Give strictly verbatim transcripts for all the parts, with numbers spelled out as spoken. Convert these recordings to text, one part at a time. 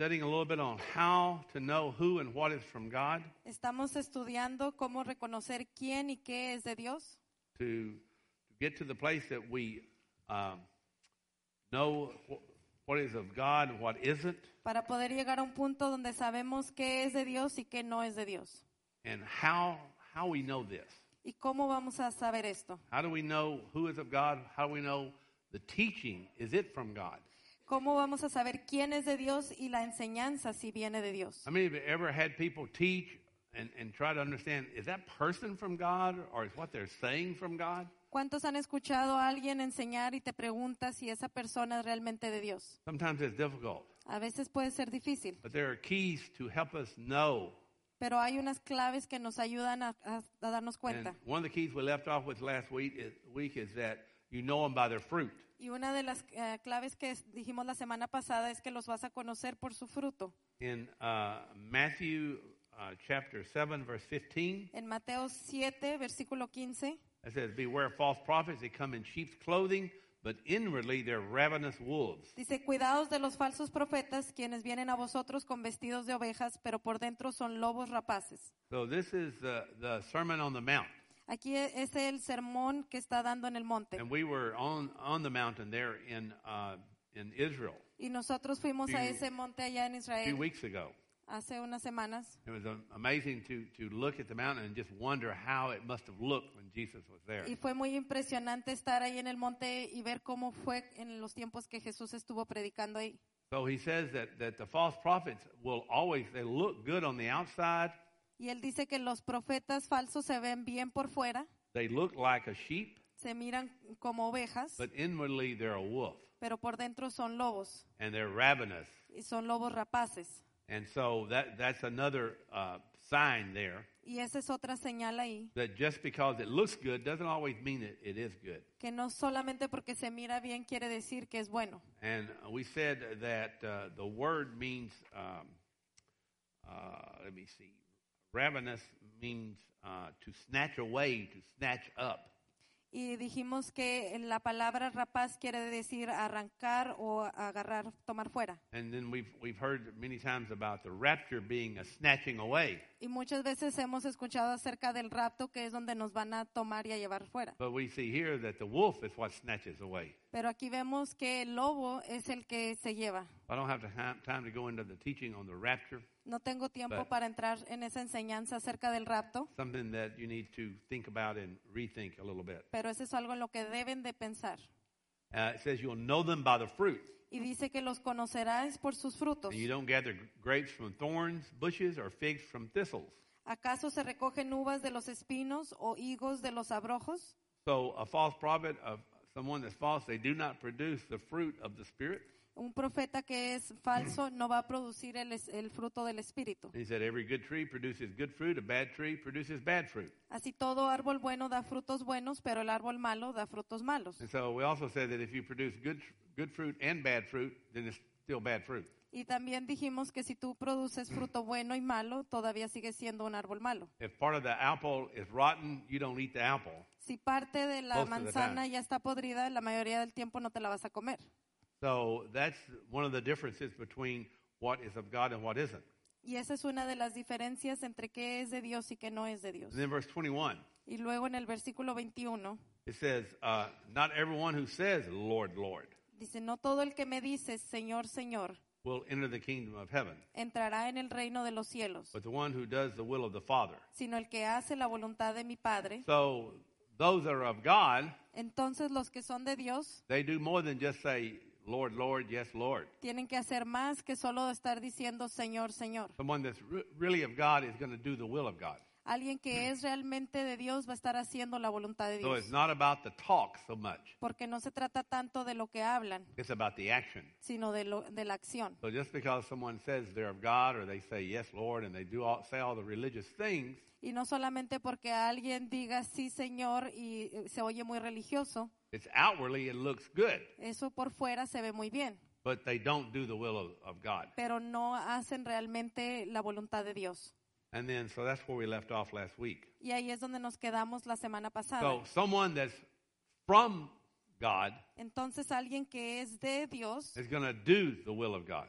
studying a little bit on how to know who and what is from God. Estamos estudiando cómo reconocer quién y qué es de Dios. To, to get to the place that we um, know wh- what is of God and what isn't. Para poder llegar a un punto donde sabemos qué es de Dios y qué no es de Dios. And how how we know this. ¿Y cómo vamos a saber esto? How do we know who is of God? How do we know the teaching, is it from God? ¿Cómo vamos a saber quién es de Dios y la enseñanza si viene de Dios? How many of you ever had people teach and, and try to understand, is that person from God or is what they're saying from God? ¿Cuántos han escuchado a alguien enseñar y te preguntas si esa persona es realmente de Dios? Sometimes it's difficult, A veces puede ser difícil, but there are keys to help us know. pero hay unas claves que nos ayudan a, a- a darnos And cuenta. one of the keys we left off with last week is, week is that you know them by their fruit. Y una de las eh, claves que es- dijimos la semana pasada es que los vas a conocer por su fruto. In uh, Matthew uh, chapter seven, verse fifteen, En Mateo siete, versículo quince, it says, beware of false prophets, they come in sheep's clothing, but inwardly they're ravenous wolves. dice, cuidados de los falsos profetas, quienes vienen a vosotros con vestidos de ovejas, pero por dentro son lobos rapaces. So this is the, the Sermon on the Mount. Aquí es el sermón que está dando en el monte. And we were on, on the mountain there in, uh, in Israel Y nosotros fuimos a Few- ese monte allá en a few Israel weeks ago. hace unas semanas. It was um, amazing to, to look at the mountain and just wonder how it must have looked when Jesus was there. Y fue muy impresionante estar ahí en el monte y ver cómo fue en los tiempos que Jesús estuvo predicando ahí. So he says that, that the false prophets will always, they look good on the outside. Y él dice que los profetas falsos se ven bien por fuera, They look like a sheep, se miran como ovejas, but inwardly they're a wolf. pero por dentro son lobos, And they're ravenous. y son lobos rapaces. And so that, that's another uh, sign there Y esa es otra señal ahí, that just because it looks good doesn't always mean that it is good. que no solamente porque se mira bien quiere decir que es bueno. And we said that uh, the word means, um, uh, let me see, ravenous means uh, to snatch away, to snatch up. Y dijimos que la palabra rapaz quiere decir arrancar o agarrar, tomar fuera. And then we've, we've heard many times about the rapture being a snatching away. Y muchas veces hemos escuchado acerca del rapto, que es donde nos van a tomar y a llevar fuera. But we see here that the wolf is what snatches away. Pero aquí vemos que el lobo es el que se lleva. I don't have to ha- time to go into the teaching on the rapture. No tengo tiempo But- para entrar en esa enseñanza acerca del rapto, Something that you need to think about and rethink a little bit. pero eso es algo en lo que deben de pensar. Uh, it says you'll know them by the fruit. Y dice que los conocerás por sus frutos. And you don't gather grapes from thorns, bushes, or figs from thistles. ¿Acaso se recogen uvas de los espinos o higos de los abrojos? So a false prophet, of someone that's false, they do not produce the fruit of the Spirit. Un profeta que es falso no va a producir el, es- el fruto del Espíritu. And he said every good tree produces good fruit, a bad tree produces bad fruit. Así todo árbol bueno da frutos buenos, pero el árbol malo da frutos malos. And so we also said that if you produce good good fruit and bad fruit, then it's still bad fruit. Y también dijimos que si tú produces fruto bueno y malo, todavía sigue siendo un árbol malo. If part of the apple is rotten, you don't eat the apple. Si parte de la Most of the manzana time. ya está podrida, la mayoría del tiempo no te la vas a comer. So that's one of the differences between what is of God and what isn't. Y esa es una de las diferencias entre qué es de Dios y qué no es de Dios. And then verse twenty-one, Y luego en el versículo veintiuno it says, uh, not everyone who says, Lord, Lord, dice, no todo el que me dice, Señor, Señor, will enter the kingdom of heaven, entrará en el reino de los cielos, but the one who does the will of the Father. sino el que hace la voluntad de mi Padre. So those that are of God, Entonces los que son de Dios they do more than just say, Lord, Lord, yes, Lord. tienen que hacer más que solo estar diciendo Señor, Señor. Someone that's re- really of God is going to do the will of God. Alguien que es realmente de Dios va a estar haciendo la voluntad de So it's Dios. not about the talk so much. Porque no se trata tanto de lo que hablan, It's about the action. sino de, lo, de la acción. So just because someone says they're of God or they say, yes, Lord, and they do all, say all the religious things, Y no solamente porque alguien diga sí, Señor, y eh, se oye muy religioso, it's outwardly it looks good, eso por fuera se ve muy bien, but they don't do the will of, of God. pero no hacen realmente la voluntad de Dios. And then, so that's where we left off last week. Y ahí es donde nos quedamos la semana pasada. So someone that's from God Entonces alguien que es de Dios is going to do the will of God.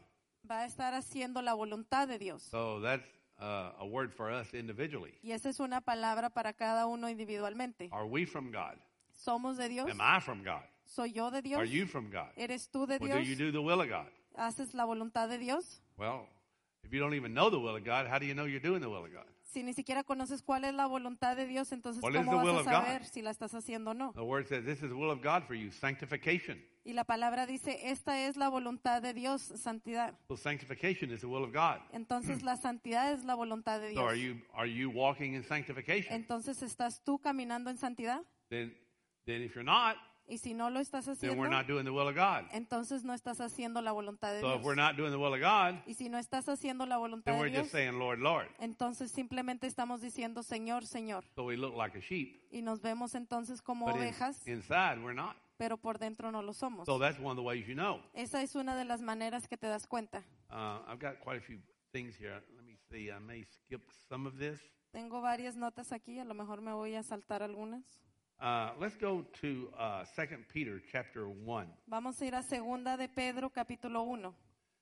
va a estar haciendo la voluntad de Dios. So that's uh, a word for us individually. Y esa es una palabra para cada uno individualmente. Are we from God? ¿Somos de Dios? Am I from God? ¿Soy yo de Dios? Are you from God? ¿Eres tú de Well, do Dios? you do the will of God? ¿Haces la voluntad de Dios? Well, if you don't even know the will of God, how do you know you're doing the will of God? Si ni siquiera conoces cuál es la voluntad de Dios, entonces What is ¿cómo the vas will a of God? saber si la estás haciendo o no? The word says this is the will of God for you, sanctification. Y la palabra dice, esta es la voluntad de Dios, santidad. So sanctification is the will of God. Entonces la santidad es la voluntad de So are Dios. you are you walking in sanctification? Entonces, ¿estás tú caminando en santidad? Then then if you're not, Y si no lo estás then haciendo, we're not doing the will of God. entonces no estás haciendo la voluntad de So if we're Dios. not doing the will of God, Y si no estás haciendo la voluntad then de we're Dios, just saying, Lord, Lord. entonces simplemente estamos diciendo, Señor, Señor. So we look like a sheep, Y nos vemos entonces como but in- ovejas, inside we're not. pero por dentro no lo somos. So that's one of the ways you know. Esa es una de las maneras que te das cuenta. Uh, I've got quite a few things here. Let me see. I may skip some of this. Tengo varias notas aquí, a lo mejor me voy a saltar algunas. Uh, let's go to uh, Second Peter chapter one. Vamos a ir a Segunda de Pedro, capítulo uno.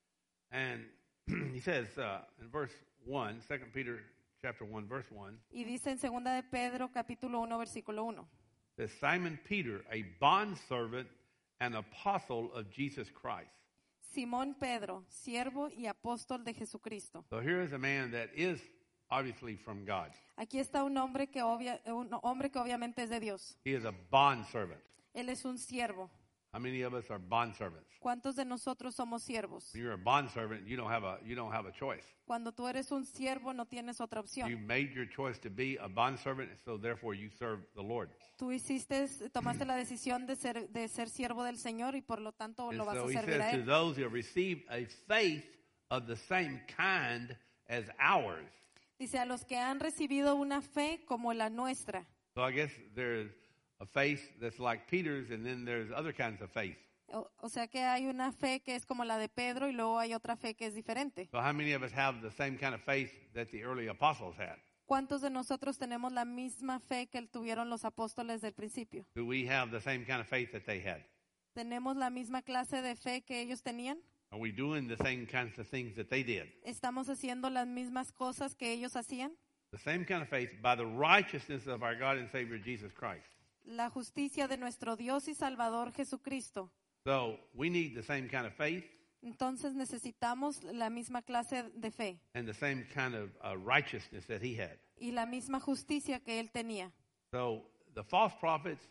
And he says uh, in verse one, Second Peter chapter one, verse one, Y dice en Segunda de Pedro, capítulo uno, versículo uno. says, Simon Peter, a bondservant and apostle of Jesus Christ. Simón Pedro, siervo y apóstol de Jesucristo. So here is a man that is obviously from God. Aquí está un hombre que obvia, un hombre que obviamente es de Dios. He is a bondservant. Él es un siervo. How many of us are bondservants? ¿Cuántos de nosotros somos siervos? When you're a bondservant, you don't have a you don't have a choice. Cuando tú eres un siervo no tienes otra You opción. made your choice to be a bondservant, so therefore you serve the Lord. Tú hiciste, tomaste la decisión de ser, de ser siervo del Señor y por lo tanto And lo vas so a he servir a says to Él. those who have received a faith of the same kind as ours. Dice, a los que han recibido una fe como la nuestra. So I guess there's a faith that's like Peter's, and then there's other kinds of faith. O, o sea que hay una fe que es como la de Pedro y luego hay otra fe que es diferente. So how many of us have the same kind of faith that the early apostles had? ¿Cuántos de nosotros tenemos la misma fe que tuvieron los apóstoles del principio? Do we have the same kind of faith that they had? ¿Tenemos la misma clase de fe que ellos tenían? Are we doing the same kinds of things that they did? ¿Estamos haciendo las mismas cosas que ellos hacían? The same kind of faith by the righteousness of our God and Savior Jesus Christ. La justicia de nuestro Dios y Salvador Jesucristo. So we need the same kind of faith Entonces necesitamos la misma clase de fe and the same kind of uh, righteousness that he had. y la misma justicia que él tenía. So the false prophets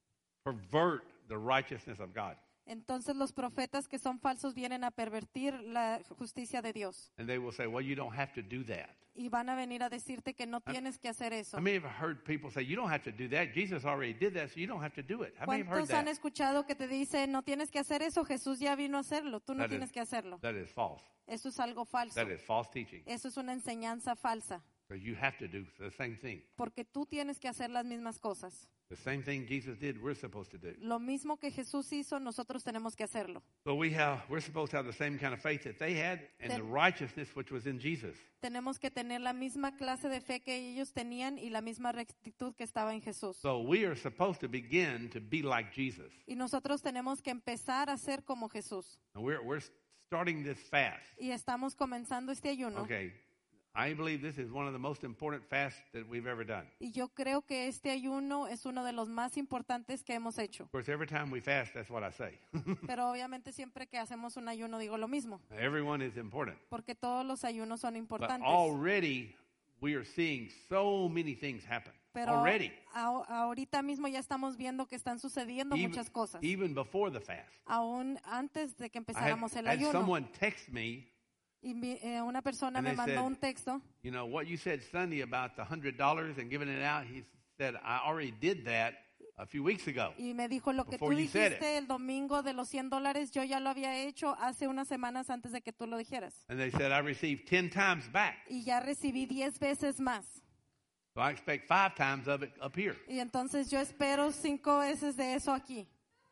pervert the righteousness of God. Entonces los profetas que son falsos vienen a pervertir la justicia de Dios And they will say, well, you don't have to do that. y van a venir a decirte que no tienes que hacer eso. I mean, I've heard people say, you don't have to do that. Jesus already did that, so you don't have to do it. How many have heard ¿Cuántos han that? escuchado que te dicen no tienes que hacer eso? Jesús ya vino a hacerlo, tú no That is- tienes que hacerlo. That is false. Eso es algo falso. That is false teaching. Eso es una enseñanza falsa, Because you have to do the same thing. porque tú tienes que hacer las mismas cosas. The same thing Jesus did, we're supposed to do. Lo mismo que Jesús hizo, nosotros tenemos que hacerlo. So we have, we're supposed to have the same kind of faith that they had and the Ten- righteousness which was in Jesus. Tenemos que tener la misma clase de fe que ellos tenían y la misma rectitud que estaba en Jesús. So we are supposed to begin to be like Jesus. Y nosotros tenemos que empezar a ser como Jesús. And we're, we're starting this fast. Y estamos comenzando este ayuno. Okay. I believe this is one of the most important fasts that we've ever done. Y yo creo que este ayuno es uno de los más importantes que hemos hecho. Of course, every time we fast, that's what I say. Pero obviamente siempre que hacemos un ayuno digo lo mismo, Everyone is important. porque todos los ayunos son But importantes. already we are seeing so many things happen. Pero Already. a- ahorita mismo ya estamos viendo que están sucediendo Even, muchas cosas. even before the fast. Aún antes de que I had, empezáramos el had ayuno. someone text me, Y mi- eh, una persona And me they mandó said- un texto you know, what you said Sunday about the one hundred dollars and giving it out. He said, I already did that a few weeks ago. y me dijo lo que tú Before you said dijiste el domingo de los cien dólares, yo ya lo había hecho hace unas semanas antes de que tú lo dijeras. And they said, I received ten times back. Y ya recibí diez veces más. So I expect five times of it up here. Y entonces yo espero cinco veces de eso aquí,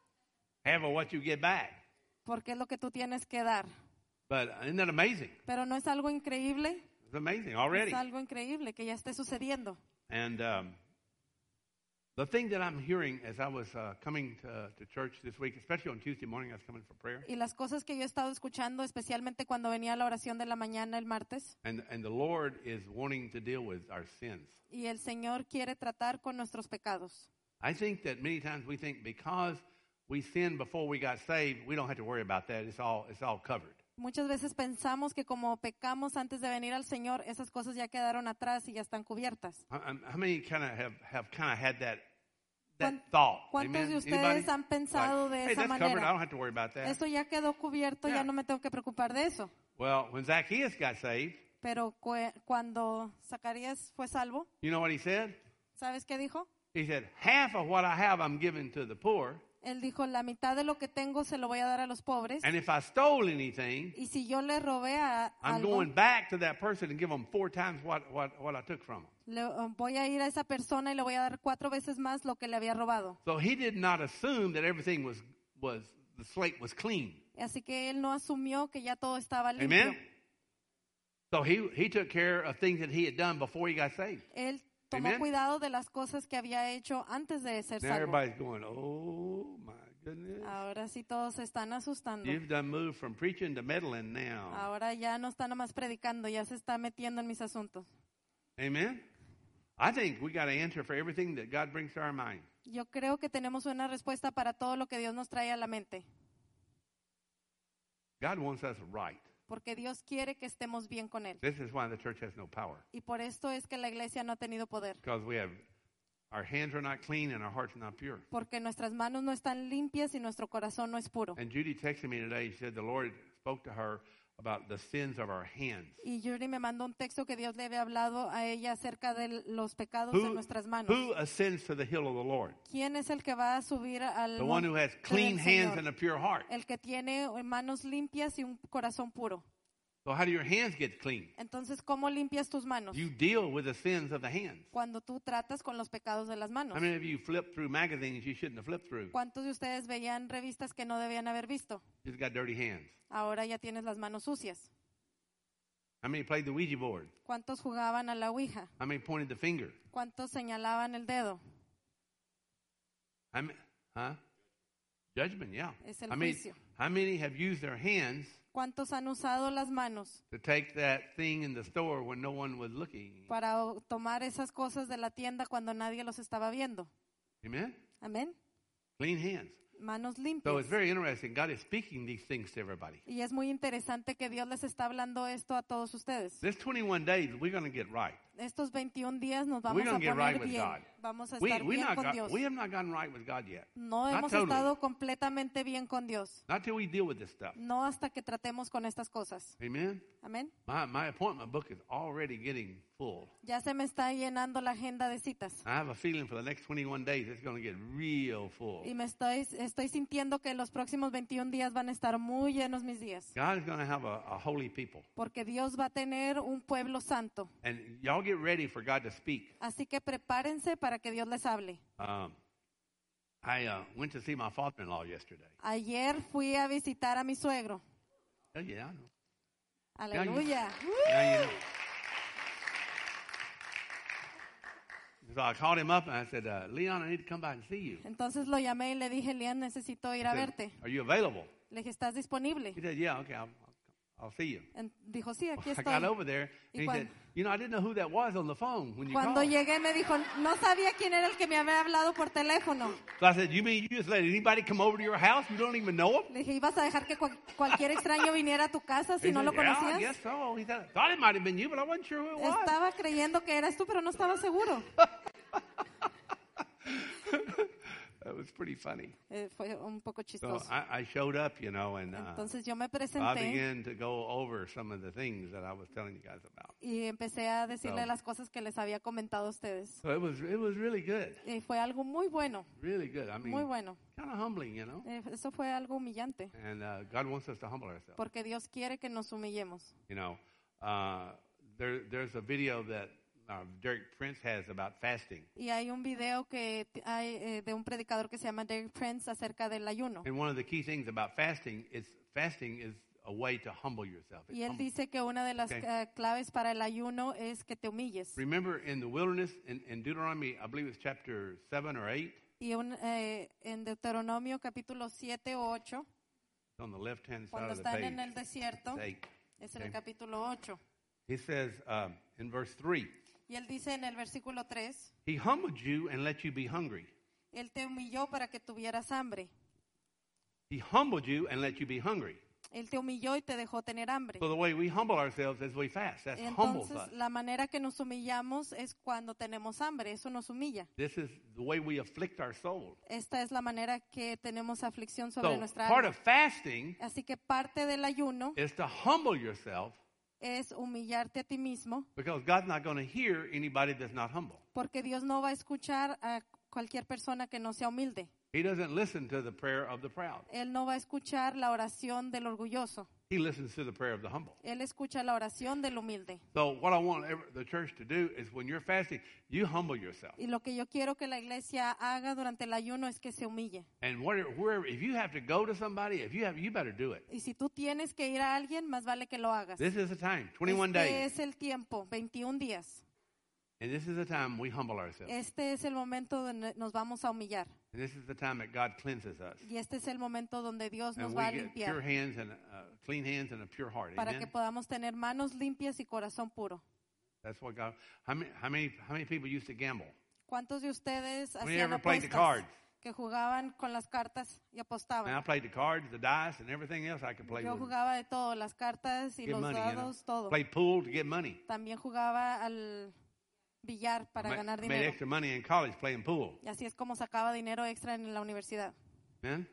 Half of what you get back. porque es lo que tú tienes que dar. But isn't that amazing? Pero no es algo increíble, It's amazing already. es algo increíble que ya esté sucediendo. And um, The thing that I'm hearing as I was uh, coming to, to church this week, especially on Tuesday morning, I was coming for prayer, Y las cosas que yo he estado escuchando, especialmente cuando venía a la oración de la mañana el martes, and and the Lord is wanting to deal with our sins. y el Señor quiere tratar con nuestros pecados. I think that many times we think because we sinned before we got saved, we don't have to worry about that. It's all it's all covered. Muchas veces pensamos que como pecamos antes de venir al Señor, esas cosas ya quedaron atrás y ya están cubiertas. How how many kind of have have kind of had that that ¿Cuán- thought? ¿Cuántos Amen? de ustedes Anybody? han pensado de Hey, esa that's covered. I manera? don't have to worry about that. Eso ya quedó cubierto, Yeah. ya no me tengo que preocupar de eso. Well, when Zacchaeus got saved, Pero cue- cuando Zacarías fue salvo, you know what he said? ¿sabes qué dijo? He said, "Half of what I have, I'm giving to the poor, Él dijo, la mitad de lo que tengo se lo voy a dar a los pobres. and if I stole anything, Y si yo le robé a I'm algo, going back to that person and give them four times what what what I took from them." le, uh, voy a ir a esa persona y le voy a dar cuatro veces más lo que le había robado. So he did not assume that everything was was the slate was clean. Así que él no asumió que ya todo estaba limpio. Amen. So he he took care of things that he had done before he got saved. Él tomó Amen. cuidado de las cosas que había hecho antes de ser Now salvo. everybody's going, "Oh my goodness, Ahora sí todos se están asustando. you've done moved from preaching to meddling now." Ahora ya no está nomás predicando, ya se está metiendo en mis asuntos. Amen. I think we got to answer for everything that God brings to our mind. Yo creo que tenemos una respuesta para todo lo que Dios nos trae a la mente, God wants us right. porque Dios quiere que estemos bien con Él. This is why the church has no power, Y por esto es que la iglesia no ha tenido poder, because we have our hands are not clean and our hearts are not pure. porque nuestras manos no están limpias y nuestro corazón no es puro. And Judy texted me today. She said the Lord spoke to her about the sins of our hands. Y Yuri me mandó un texto que Dios le había hablado a ella acerca de los pecados de Who, nuestras manos. who ascends to the hill of the Lord? ¿Quién es el que va a subir al The one who monte has clean del hands Señor? and a pure heart. El que tiene manos limpias y un corazón puro. So how do your hands get clean? Entonces, ¿cómo limpias tus manos? You deal with the sins of the hands. Cuando tú tratas con los pecados de las manos. How many of you flip through magazines you shouldn't have flipped through? ¿Cuántos de ustedes veían revistas que no debían haber visto? You just got dirty hands. Ahora ya tienes las manos sucias. How many played the Ouija board? ¿Cuántos jugaban a la Ouija? How many pointed the finger? ¿Cuántos señalaban el dedo? How many, huh? Judgment, yeah. Es el How many, juicio. how many have used their hands ¿Cuántos han usado las manos to take that thing in the store when no one was looking? para o- tomar esas cosas de la tienda cuando nadie los estaba viendo? Amen? Amén. Clean hands. Manos So limpias. it's very interesting. God is speaking these things to everybody. Y es muy interesante que Dios les está hablando esto a todos ustedes. This twenty-one days, we're going to get right. Estos veintiún días nos We're vamos a gonna get poner right with bien. God. Vamos a We, estar we, bien not con got, Dios. we have not gotten right with God yet. No Not hemos totally. estado completamente bien con Dios. Not till we deal with this stuff. No hasta que tratemos con estas cosas. Amen? Amén. My, my appointment book is already getting full. Ya se me está llenando la agenda de citas. I have a feeling for the next twenty-one days it's going to get real full. Y me estoy, estoy sintiendo que los próximos veintiún días van a estar muy llenos mis días. God is going to have a, a holy people. Porque Dios va a tener un pueblo santo. And y'all get ready for God to speak. Así que prepárense para que Dios les hable. Um, I uh, went to see my father-in-law yesterday. Ayer fui a visitar a mi suegro. Oh, yeah, I know. Aleluya. Now you know. So I called him up and I said, uh, Leon, I need to come by and see you. Entonces lo llamé y le dije, Leon, necesito ir I a said, verte. are you available? Le dije, ¿estás disponible? He said, yeah, okay, I'll, I'll, I'll see you. En- Dijo, sí, aquí I estoy. got over there Y and he cuan- said, you know, I didn't know who that was on the phone when you Cuando called. llegué me dijo, no sabía quién era el que me había hablado por teléfono. So I said, you mean you just let anybody come over to your house? You don't even know him? Le dije, ¿ibas a dejar que cual- cualquier extraño viniera a tu casa si He no said, lo yeah, I conocías? guess so. He said, I thought it might have been you, but I wasn't sure who it was. Estaba creyendo que eras tú, pero no estaba seguro. That was pretty funny. Eh, fue un poco So chistoso. I, I showed up, you know, and uh, Entonces yo me I presenté began to go over some of the things that I was telling you guys about. y empecé a decirle So- las cosas que les había comentado a ustedes. So it was it was really good, Y fue algo muy bueno, really good. I muy mean, bueno. kind of humbling, you know. Eh, Eso fue algo humillante, And uh, God wants us to humble ourselves. porque Dios quiere que nos humillemos. You know, uh, there there's a video that uh, Derek Prince has about fasting, Y hay un video que t- hay eh, de un predicador que se llama Derek Prince acerca del ayuno. and one of the key things about fasting is fasting is a way to humble yourself. It's Y él humble. dice que una de las Okay. eh, claves para el ayuno es que te humilles. Remember in the wilderness, in, in Deuteronomy, I believe it's chapter seven or eight, Y un, eh, en Deuteronomio capítulo siete o ocho, it's on the left-hand side cuando of the están page. en el desierto, It's eight. es en el Okay. capítulo ocho. He says um, in verse three, Y él dice en el versículo tres, He humbled you and let you be hungry. él te humilló para que tuvieras hambre. He humbled you and let you be hungry. Él te humilló y te dejó tener hambre. So the way we humble ourselves is we fast. That humbles Entonces, us. la manera que nos humillamos es cuando tenemos hambre. Eso nos humilla. This is the way we afflict our soul. Esta es la manera que tenemos aflicción sobre So nuestra part alma. of fasting Así que parte del ayuno is to humble yourself es humillarte a ti mismo, because God's not going to hear anybody that's not humble. porque Dios no va a escuchar a cualquier persona que no sea humilde. He doesn't listen to the prayer of the proud. Él no va a escuchar la oración del orgulloso. He listens to the prayer of the humble. Él escucha la oración del humilde. So what I want ever- the church to do is when you're fasting, you humble yourself. Y lo que yo quiero que la iglesia haga durante el ayuno es que se humille. And whatever, wherever, if you have to go to somebody, if you have, you better do it. Y si tú tienes que ir a alguien, más vale que lo hagas. This is the time, twenty-one Este days. es el tiempo, veintiún días. And this is the time we humble ourselves. Este es el momento donde nos vamos a humillar. And this is the time that God cleanses us. Y este es el momento donde Dios nos And va a we get pure limpiar hands and uh, clean hands and a pure heart. para que Amen. podamos tener manos limpias y corazón puro. That's what God. How many, how many, how many people used to gamble? ¿Cuántos de ustedes When you hacían ever played the apuestas cards? que jugaban con las cartas y And I apostaban? played the cards, the dice, and everything else I could play Yo with. jugaba de todo, las cartas y Get los money, you know. dados, todo. Played pool to get money. También jugaba al billar para Ma- ganar made dinero. extra money in college playing pool. Y así es como sacaba dinero extra en la universidad. Amen.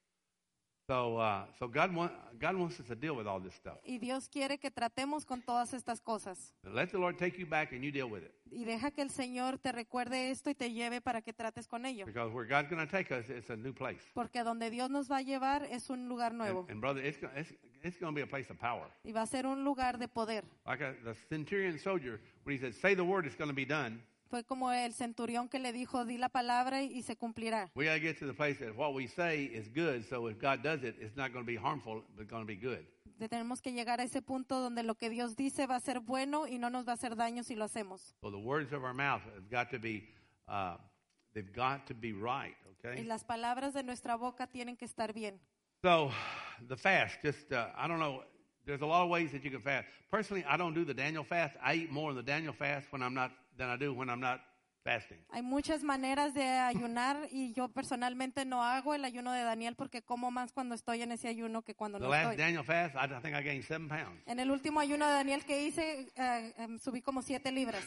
So, uh, so God, want, God wants us to deal with all this stuff. Y Dios quiere que tratemos con todas estas cosas. Let the Lord take you back and you deal with it. Y deja que el Señor te recuerde esto y te lleve para que trates con ello. Because where God's going to take us, it's a new place. Porque donde Dios nos va a llevar es un lugar nuevo. And, and brother, it's, go- it's, it's going to be a place of power. Y va a ser un lugar de poder. Like a, the centurion soldier, when he said, say the word, it's going to be done. Fue como el centurión que le dijo, di la palabra y se cumplirá. We got to get to the place that what we say is good. So if God does it, it's not going to be harmful, but it's going to be good. De- Tenemos que llegar a ese punto donde lo que Dios dice va a ser bueno y no nos va a hacer daño si lo hacemos. So the words of our mouth have got to be, uh, they've got to be right, Y okay? las palabras de nuestra boca tienen que estar bien. So the fast, just, uh, I don't know, there's a lot of ways that you can fast. Personally, I don't do the Daniel fast. I eat more in the Daniel fast when I'm not, than I do when I'm not fasting. Hay muchas maneras de ayunar y yo personalmente no hago el ayuno de Daniel porque como más cuando estoy en ese ayuno que cuando The no last estoy. Daniel fast, I, I think I gained seven pounds. En el último ayuno de Daniel que hice, eh, em, subí como siete libras.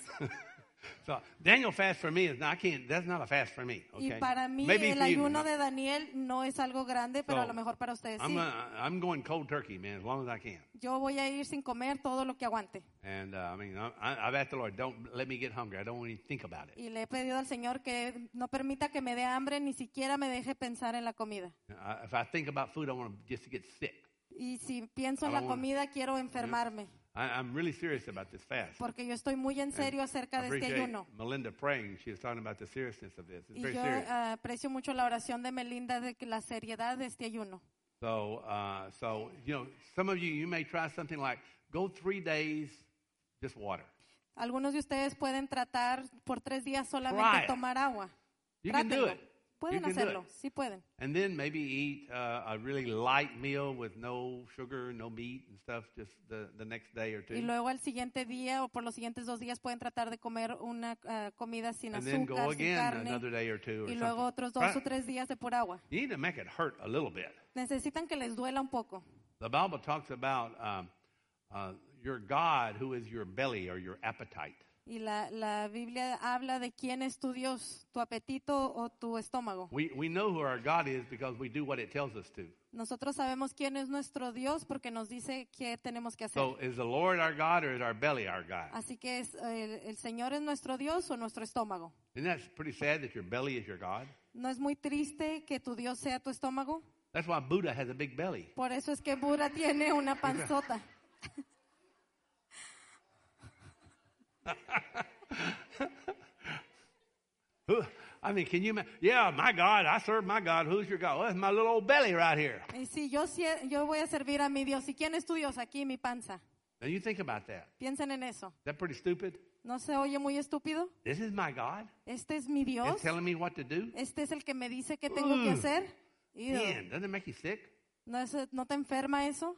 So Daniel fast for me is not, I can't, that's not a fast for me, Y okay? para mí Maybe el for you, ayuno not- de Daniel no es algo grande, pero So, a lo mejor para ustedes I'm, sí. gonna, I'm going cold turkey, man, as long as I can. Yo voy a ir sin comer todo lo que aguante. And uh, I mean, I, I've asked the Lord, don't let me get hungry. I don't want to think about it. Y le he pedido al Señor que no permita que me dé hambre, ni siquiera me deje pensar en la comida. I, if I think about food, I want to just get sick. Y si pienso en I la don't wanna- comida, quiero enfermarme. I, I'm really serious about this fast. Porque yo estoy muy en serio acerca I de este appreciate ayuno. Melinda praying. She was talking about the seriousness of this. It's Y very yo serious. ah, aprecio mucho la oración de Melinda de que la seriedad de este ayuno. So, uh, so you know, some of you, you may try something like go three days, just water. Algunos de ustedes pueden tratar por tres días Try solamente it. tomar agua. You can do Trátenlo. it. Pueden You can do hacerlo, it. sí pueden. And then maybe eat uh, a really light meal with no sugar, no meat and stuff, just the, the next day or two. Y luego al siguiente día o por los siguientes dos días pueden tratar de comer una ah, comida sin And then go azúcar, sin again carne. another day or two or Y luego something. otros dos Right. o tres días de pura agua. You need to make it hurt a little bit. Necesitan que les duela un poco. The Bible talks about um, uh, your God, who is your belly or your appetite. Y la, la Biblia habla de quién es tu Dios, tu apetito o tu estómago. We, we know who our God is because we do what it tells us to. Nosotros sabemos quién es nuestro Dios porque nos dice qué tenemos que hacer. So is the Lord our God or is our belly our God? Así que es, el, el Señor es nuestro Dios o nuestro estómago. Isn't that pretty sad that your belly is your God? ¿No es muy triste que tu Dios sea tu estómago? That's why Buddha has a big belly. Por eso es que Buda tiene una panzota. I mean, can you imagine? Yeah, my God, I serve my God. Who's your God? Well, it's my little old belly right here. Y si yo, sie- yo voy a servir a mi Dios, ¿y quién es tu Dios? Aquí mi panza. Now you think about that. Piensen en eso. Is that pretty stupid? ¿No se oye muy estúpido? This is my God. Este es mi Dios. It's telling me what to do. Este es el que me dice qué tengo que Ugh. hacer. Ew. Man, doesn't it make you sick? ¿No, es- ¿No te enferma eso?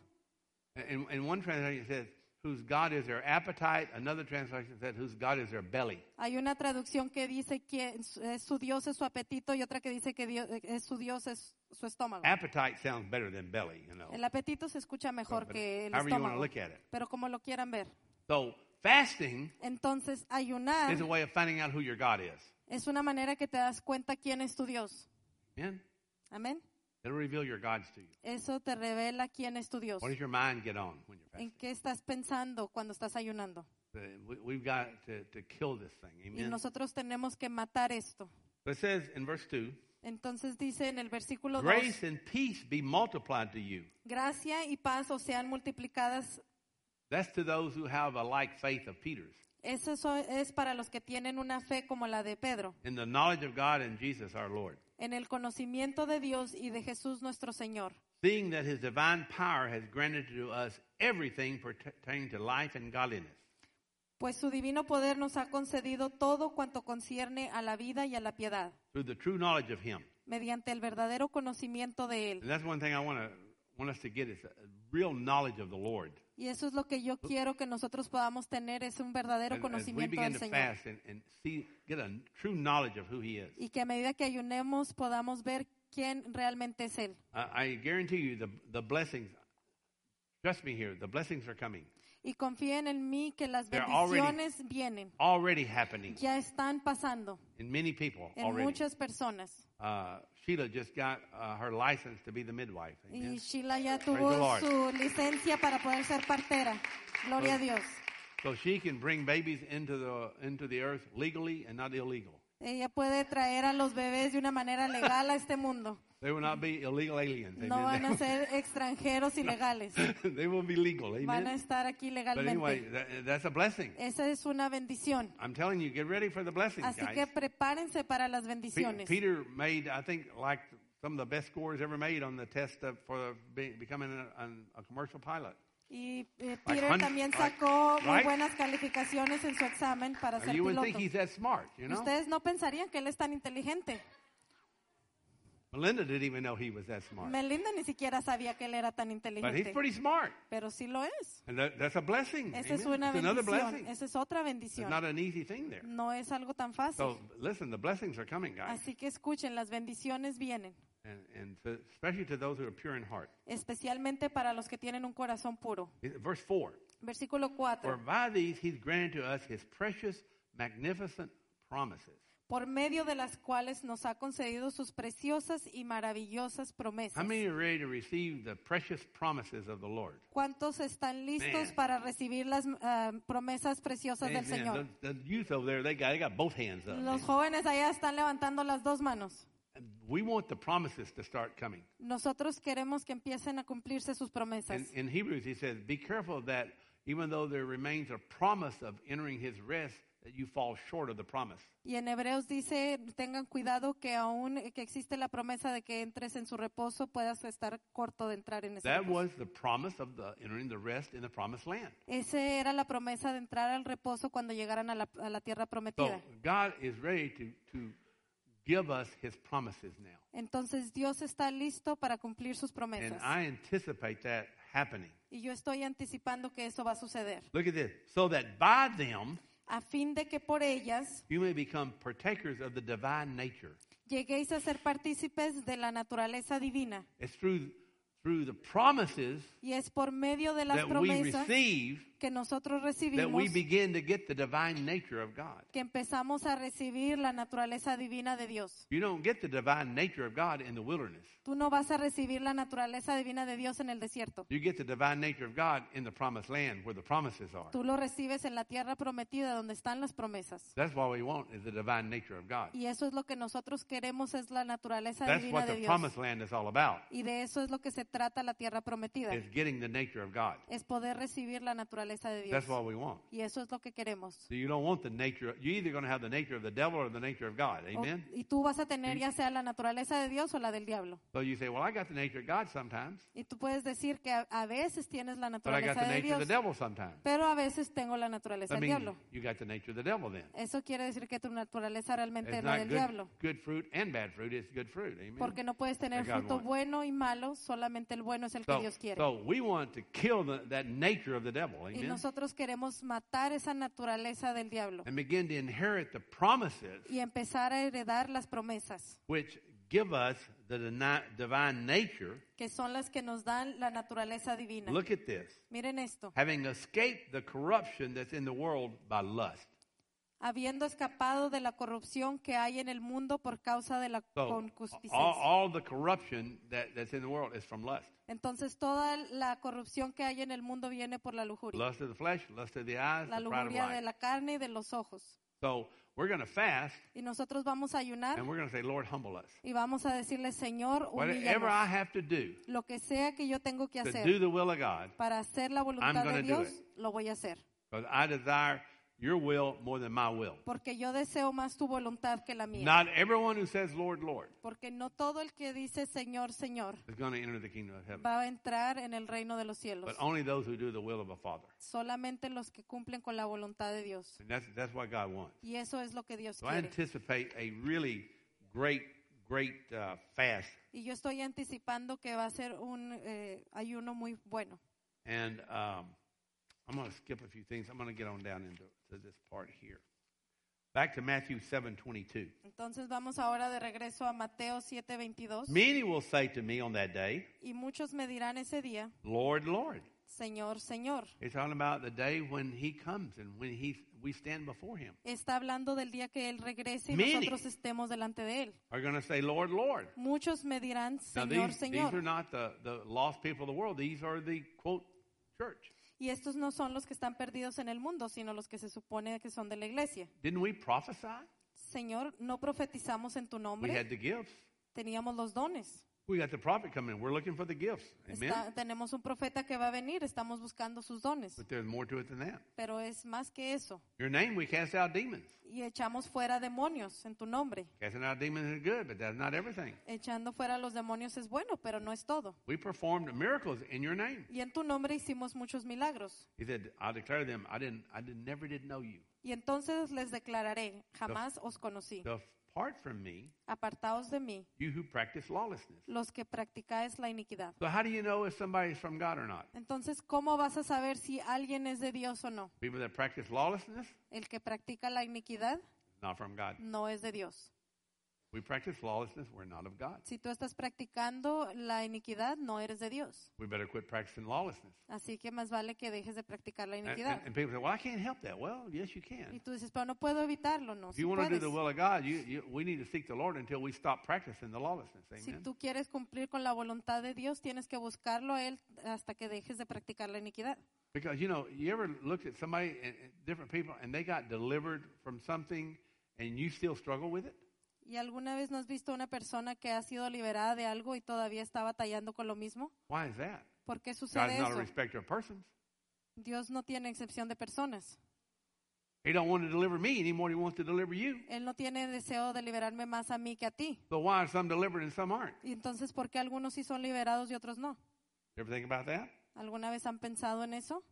In, in one translation it says, whose God is their appetite. Another translation says, whose God is their belly. Hay una traducción que dice que es su Dios es su apetito y otra que dice que Dios, es su Dios es su estómago. Appetite sounds better than belly, you know. El apetito se escucha mejor But que el however you want to estómago, look at it. pero como lo quieran ver. So fasting Entonces, ayunar is a way of finding out who your God is. es una manera que te das cuenta quién es tu Dios. Amen? Amén. It'll reveal your gods to you. Eso te revela quién es tu Dios. What does your mind get on when you're ¿En fasting? qué estás pensando cuando estás ayunando? Uh, we- We've got to, to kill this thing. Y Amen? nosotros tenemos que matar esto. So it says in verse two, Entonces dice en el versículo dos, grace and peace be multiplied to you. gracia y paz os sean multiplicadas. That's to those who have a like faith of Peter's. Eso so- es para los que tienen una fe como la de Pedro, In the knowledge of God and Jesus our Lord. en el conocimiento de Dios y de Jesús nuestro Señor. Seeing that his divine power has granted to us everything pertaining to life and godliness. Pues su divino poder nos ha concedido todo cuanto concierne a la vida y a la piedad, Through the true knowledge of him. mediante el verdadero conocimiento de Él. And that's one thing I want to want us to get is a real knowledge of the Lord. Y eso es lo que yo quiero que nosotros podamos tener, es un verdadero As, as we conocimiento begin del to Señor. fast and, and see, get a true knowledge of who he is. Y que a medida que ayunemos podamos ver quién realmente es Él. I, I guarantee you the, the blessings, trust me here, the blessings are coming. Y confíen en mí que las They're already- bendiciones vienen, Already happening ya están pasando in many people en already. muchas personas. Uh, Sheila just got uh, her license to be the midwife. Amen. Y Sheila ya the tuvo Lord. su licencia para poder ser partera. Gloria a Dios. So she can bring babies into the into the earth legally and not illegal. Ella puede traer a los bebés de una manera legal a este mundo. They will not be illegal aliens. Amen. No van a ser extranjeros ilegales. They will be legal. Van a Amen. estar aquí But anyway, legalmente. that, that's a blessing. Esa es una bendición. I'm telling you, get ready for the blessings, Así guys. que prepárense para las Pe- bendiciones. Peter made, I think, like some of the best scores ever made on the test of, for be, becoming a, an- a commercial pilot. Y eh, Like Peter hun- también like- sacó muy right? buenas calificaciones en su examen para Now, ser you wouldn't think piloto. he's that smart, you know? Ustedes no pensarían que él es tan inteligente. Melinda didn't even know he was that smart. Melinda ni siquiera sabía que él era tan But he's inteligente. pretty smart. Pero sí lo es. And that, that's a blessing. Esa es Amen. una It's another bendición. blessing. Esa es otra It's bendición. not an easy thing there. No es algo tan fácil. So listen, the blessings are coming, guys. Así que escuchen, las bendiciones vienen. And, and to, especially to those who are pure in heart. Especialmente para los que tienen un corazón puro. Verse four. Versículo For cuatro. by these he's granted to us his precious, magnificent promises. Por medio de las cuales nos ha concedido sus preciosas y maravillosas promesas. How many are ready to receive the precious promises of the Lord? ¿Cuántos están listos Man. para recibir las ah, promesas preciosas del Amen. Señor? The, the youth over there, they got, they got both hands up. Los jóvenes allá están levantando las dos manos. We want the promises to start coming. Nosotros queremos que empiecen a cumplirse sus promesas. In, in Hebrews, he says, be careful that even though there remains a promise of entering his rest, that you fall short of the promise. Y en Hebreos dice, tengan cuidado que aún que existe la promesa de que entres en su reposo, puedas estar corto de entrar en ese That reposo. was the promise of the entering the rest in the promised land. Esa era la promesa de entrar al reposo cuando llegaran a la, a la tierra So prometida. God is ready to, to give us his promises now. Entonces Dios está listo para cumplir sus And promesas. I anticipate that happening. Y yo estoy anticipando que eso va a suceder. Look at this. So that by them A fin de que por ellas you may become partakers of the divine nature. lleguéis a ser partícipes de la naturaleza divina. It's through, through the promises Y es por medio de las that we promesas receive que nosotros that recibimos we begin to get the divine nature of God. que empezamos a recibir la naturaleza divina de Dios. You don't get the divine nature of God in the wilderness. Tú no vas a recibir la naturaleza divina de Dios en el desierto. You get the divine nature of God in the promised land where the promises are. Tú lo recibes en la tierra prometida donde están las promesas. That's what we want is the divine nature of God. Y eso es lo que nosotros queremos, es la naturaleza That's divina what de the Dios. promised land is all about. Y de eso es lo que se trata la tierra prometida. is getting the nature of God. Es poder recibir la naturaleza de Dios. That's what we want. Y eso es lo que queremos. So you don't want the nature. You're either going to have the nature of the devil or the nature of God. O- Amen? y tú vas a tener ya sea la naturaleza de Dios o la del diablo. So you say, well, I got the nature of God sometimes, Y tú puedes decir que a, a veces tienes la but I got naturaleza the de nature of the Dios, devil sometimes. pero a veces tengo la naturaleza That del means diablo. you got the nature of the devil then. Eso quiere decir que tu naturaleza realmente It's es la not del good, diablo. good fruit and bad fruit. It's good fruit. Amen? Porque no puedes tener That God fruto wants. bueno y malo, solamente el bueno es el que So, Dios quiere. so we want to kill the, that nature of the devil. Y Amen? nosotros queremos matar esa naturaleza del diablo And begin to inherit the promises y empezar a heredar las promesas, which give us the deni- divine nature. que son las que nos dan la naturaleza divina. Look at this. Miren esto. Having escaped the corruption that's in the world by lust. Habiendo escapado de la corrupción que hay en el mundo por causa de la So, all, concupiscencia. all the corruption that, that's in the world is from lust. Entonces toda la corrupción que hay en el mundo viene por la lujuria. Lust of the flesh, lust of the eyes, La the pride of lujuria de life. la carne y de los ojos. So we're going to fast, Y nosotros vamos a ayunar and we're going to say, Lord, humble us. y vamos a decirle, Señor, Whatever I humíllanos. have to do Lo que sea que yo tengo que to hacer do the will of God, para hacer la I'm voluntad gonna de do Dios, it. lo voy a hacer. because I desire your will more than my will. Porque yo deseo más tu voluntad que la mía. Not everyone who says, Lord, Lord, Porque no todo el que dice Señor, Señor is going to enter the kingdom of heaven, va a entrar en el reino de los cielos. but only those who do the will of a Father. Solamente los que cumplen con la voluntad de Dios. And that's, that's what God wants. Y eso es lo que Dios So I quiere. anticipate a really great, great uh, fast. Y yo estoy anticipando que va a ser un eh, ayuno muy bueno. And um, I'm going to skip a few things. I'm going to get on down into to this part here. Back to Matthew seven twenty-two. Entonces vamos ahora de regreso a Mateo siete veintidós. Many will say to me on that day, Y muchos me dirán ese día, Lord, Lord. Señor, Señor. He's talking about the day when he comes and when he, we stand before him. Está hablando del día que Él regrese y Many. nosotros estemos delante de Él. Are going to say, Lord, Lord. Muchos me dirán, Now, Señor, these, these Señor. are not the, the lost people of the world. These are the, quote, church. Y estos no son los que están perdidos en el mundo, sino los que se supone que son de la iglesia. Didn't we prophesy? Señor, no profetizamos en tu We nombre, had the gifts. teníamos los dones. We got the prophet coming. We're looking for the gifts. Amen? Está- tenemos un profeta que va a venir, estamos buscando sus dones. But there's more to it than that. Pero es más que eso. Your name, we cast out demons. Y echamos fuera demonios en tu nombre. Casting out demons is good, but that's not everything. Echando fuera los demonios es bueno, pero no es todo. We performed miracles in your name. Y en tu nombre hicimos muchos milagros. He said, I declare them, I didn't, I did, never did know you. Y entonces les declararé, jamás os conocí. Depart from me, Apartaos de mí, you who practice lawlessness. los que practicáis la iniquidad. So how do you know if somebody's from God or not? Entonces, ¿cómo vas a saber si alguien es de Dios o no? People that practice lawlessness, El que practica la iniquidad not from God. no es de Dios. We practice lawlessness, we're not of God. Si tú estás practicando la iniquidad, no eres de Dios. We better quit practicing lawlessness. Así que más vale que dejes de practicar la And, iniquidad. and, and people say, well, I can't help that. Well, yes, you Y can. tú dices, pero no puedo evitarlo, no. If Sí you want to do puedes. the will of God, you, you, we need to seek the Lord until we stop practicing the lawlessness. Si Amen? tú quieres cumplir con la voluntad de Dios, tienes que buscarlo a Él hasta que dejes de practicar la iniquidad. Because, you know, you ever looked at somebody, and, and different people, and they got delivered from something, and you still struggle with it? ¿Y alguna vez no has visto una persona que ha sido liberada de algo y todavía está batallando con lo mismo? Why is that? ¿Por qué God's sucede not a eso? respecter of persons. Dios no tiene excepción de personas. He don't want to deliver me any more than he wants to deliver you. Él no tiene deseo de liberarme más a mí que a ti. So why are some delivered and some aren't? Y entonces, ¿por qué algunos sí son liberados y otros no? You ever think about that? ¿Alguna vez han pensado en eso?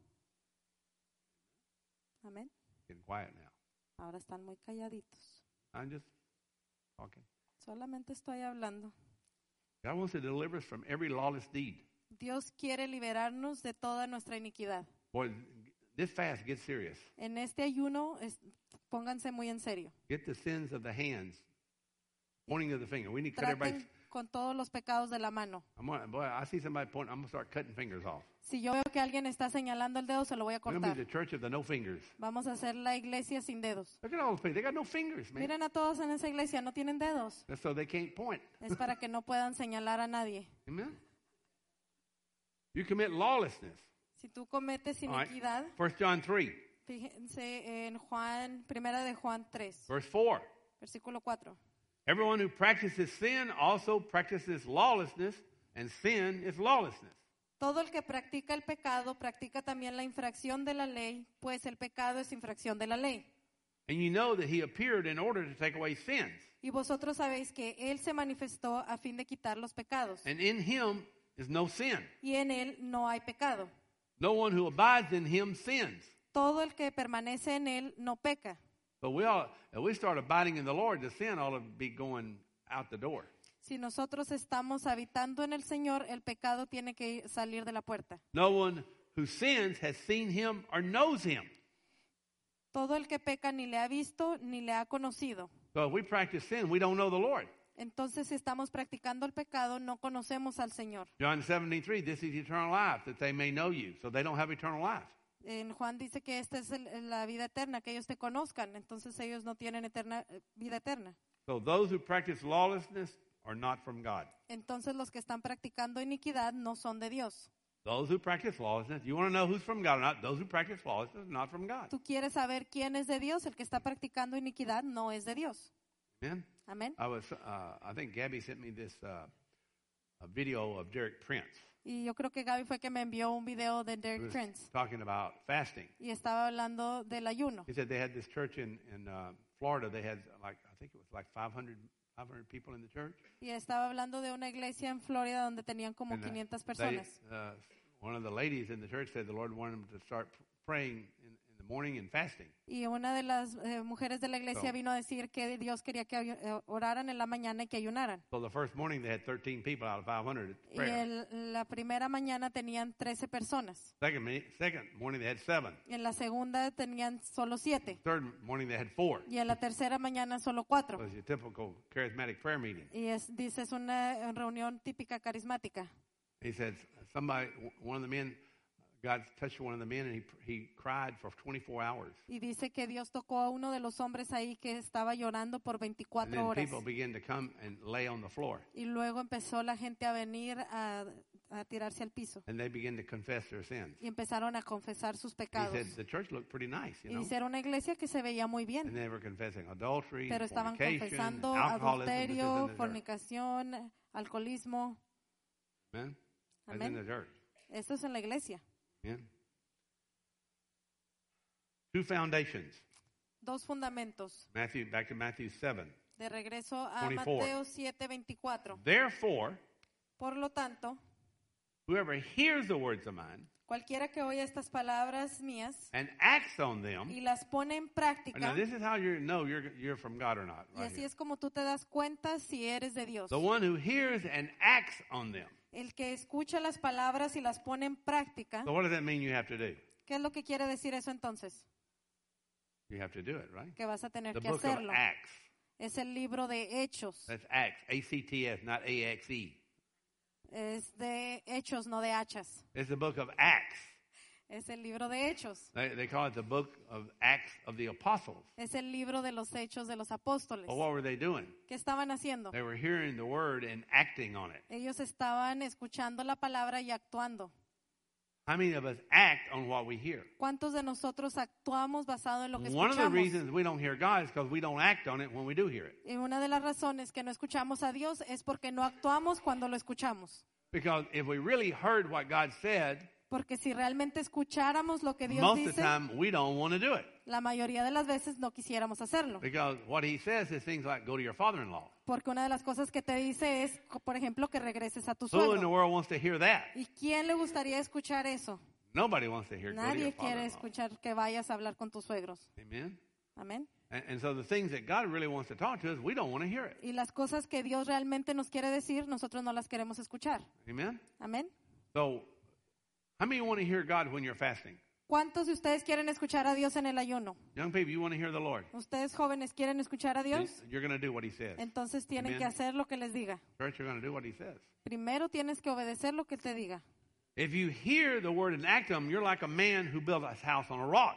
Amén. Getting quiet now. Ahora están muy calladitos. I'm just talking. Solamente estoy hablando. God wants to deliver us from every lawless deed. Dios quiere liberarnos de toda nuestra iniquidad. Boy, this fast gets serious. En este ayuno, es- pónganse muy en serio. Get the sins of the hands, pointing of the finger. We need to cut everybody's. Traten con todos los pecados de la mano. I'm gonna, boy, I see somebody pointing. I'm gonna start cutting fingers off. Si yo veo que alguien está señalando el dedo, se lo voy a We're gonna be the cortar. church of the no fingers. Vamos a hacer la iglesia sin dedos. Look at all those people. They got no fingers, man. Miren a todos en esa iglesia, no tienen dedos. That's so they can't point. Es para que no puedan señalar a nadie. Amen. You commit lawlessness. Si tú cometes All right. iniquidad, First John three, fíjense en Juan, primera de Juan tres, verse four. versículo cuatro. Everyone who practices sin also practices lawlessness, and sin is lawlessness. Todo el que practica el pecado practica también la infracción de la ley, pues el pecado es infracción de la ley. And you know that he appeared in order to take away sins. Y vosotros sabéis que él se manifestó a fin de quitar los pecados. And in him is no sin. Y en él no hay pecado. No one who abides in him sins. Todo el que permanece en él no peca. But we all, if we start abiding in the Lord, the sin ought to be going out the door. Si nosotros estamos habitando en el Señor, el pecado tiene que salir de la puerta. No one who sins has seen him or knows him. Todo el que peca ni le ha visto ni le ha conocido. So if we practice sin, we don't know the Lord. Entonces, si estamos practicando el pecado, no conocemos al Señor. John seventeen three, this is eternal life, that they may know you. So they don't have eternal life. En Juan dice que esta es el- la vida eterna, que ellos te conozcan. Entonces ellos no tienen eterna, eh, vida eterna. So those who practice lawlessness are not from God. Entonces los que están practicando iniquidad no son de Dios. Those who practice lawlessness, you want to know who's from God or not? Those who practice lawlessness are not from God. Tú quieres saber quién es de Dios, el que está practicando iniquidad no es de Dios. Amen? Amén. I was, uh, I think Gabby sent me this uh, a video of Derek Prince. Y yo creo que Gaby fue que me envió un video de He Derek was Prince talking about fasting. y estaba hablando del ayuno. He said they had this church in, in uh, Florida. They had like, I think it was like five hundred, five hundred people in the church. Y estaba hablando de una iglesia en Florida donde tenían como And, uh, quinientas they, personas. uh, one of the ladies in the church said the Lord wanted them to start pr- praying in, in the morning and fasting. Y una de las eh, mujeres de la iglesia So- vino a decir que Dios quería que ayu- eh, oraran en la mañana y que ayunaran. So the first morning they had thirteen people out of five hundred at Y prayer. el- la primera mañana tenían trece personas. Second, mi- second morning they had seven. Y en la segunda tenían solo siete. Third morning they had four. Y en la tercera mañana solo It cuatro. was your typical charismatic prayer meeting. Y es, dice, es una reunión típica carismática. He said somebody, one of the men, God touched one of the men and he, he cried for twenty-four hours. Y dice que Dios tocó a uno de los hombres ahí que estaba llorando por And veinticuatro then horas. people began to come and lay on the floor. Y luego empezó la gente a venir a, a tirarse al piso. And they began to confess their sins. Y empezaron a confesar sus He pecados. said the church looked pretty nice, you Y know. dice, era una iglesia que se veía muy And bien. they were confessing adultery, Pero estaban fornication, confesando alcoholism. This is in adulterio, the church. fornicación, alcoholismo. Amen? That's in Amén. the church. Esto es en la iglesia. Amen? Two foundations. Dos fundamentos. Matthew, back to Matthew seven. De regreso a veinticuatro. Mateo siete veinticuatro. Therefore, Por lo tanto, whoever hears the words of mine cualquiera que oye estas palabras mías and acts on them. y las pone en Now, práctica, this is how you know you're, you're from God or not. y Right así here. es como tú te das cuenta si eres de Dios. The one who hears and acts on them. El que escucha las palabras y las pone en práctica, So what does that mean you have to do? ¿qué es lo que quiere decir eso entonces? You have to do it, right? Que vas a tener The que book of hacerlo. Acts. Es el libro de Hechos. That's Acts. A C T S, not A X E. Es de Hechos, no de hachas. It's the book of Acts. Es el libro de Hechos. They, they call it the book of Acts of the Apostles. Es el libro de los Hechos de los Apóstoles. Well, what were they doing? ¿Qué estaban haciendo? They were hearing the word and acting on it. Ellos estaban escuchando la palabra y actuando. How many of us act on what we hear? ¿Cuántos de nosotros actuamos basado en lo que One of the escuchamos? reasons we don't hear God is because we don't act on it when we do hear it. Y una de las razones que no escuchamos a Dios es porque no actuamos cuando lo escuchamos. Because if we really heard what God said, Porque si realmente escucháramos lo que Dios most of the dice, time we don't want to do it. la mayoría de las veces no quisiéramos hacerlo. Because what he says is things like go to your father-in-law. Porque una de las cosas que te dice es, por ejemplo, que regreses a tu Who in the suegro. world wants to hear that? ¿Y quién le gustaría escuchar eso? Nobody wants to hear go to your Nadie quiere father-in-law. escuchar que vayas a hablar con tus suegros. Amen? Amén. And, and so the things that God really wants to talk to us, we don't want to hear it. Y las cosas que Dios realmente nos quiere decir, nosotros no las queremos escuchar. Amen? Amén. So, how many want to hear God when you're fasting? ¿Cuántos de ustedes quieren escuchar a Dios en el ayuno? Young people, you want to hear the Lord. ¿Ustedes jóvenes quieren escuchar a Dios? You're going to do what he says. Entonces tienen Amen. que hacer lo que les diga. Church, you're going to do what he says. Primero tienes que obedecer lo que te diga. If you hear the word and act on them, you're like a man who built his house on a rock.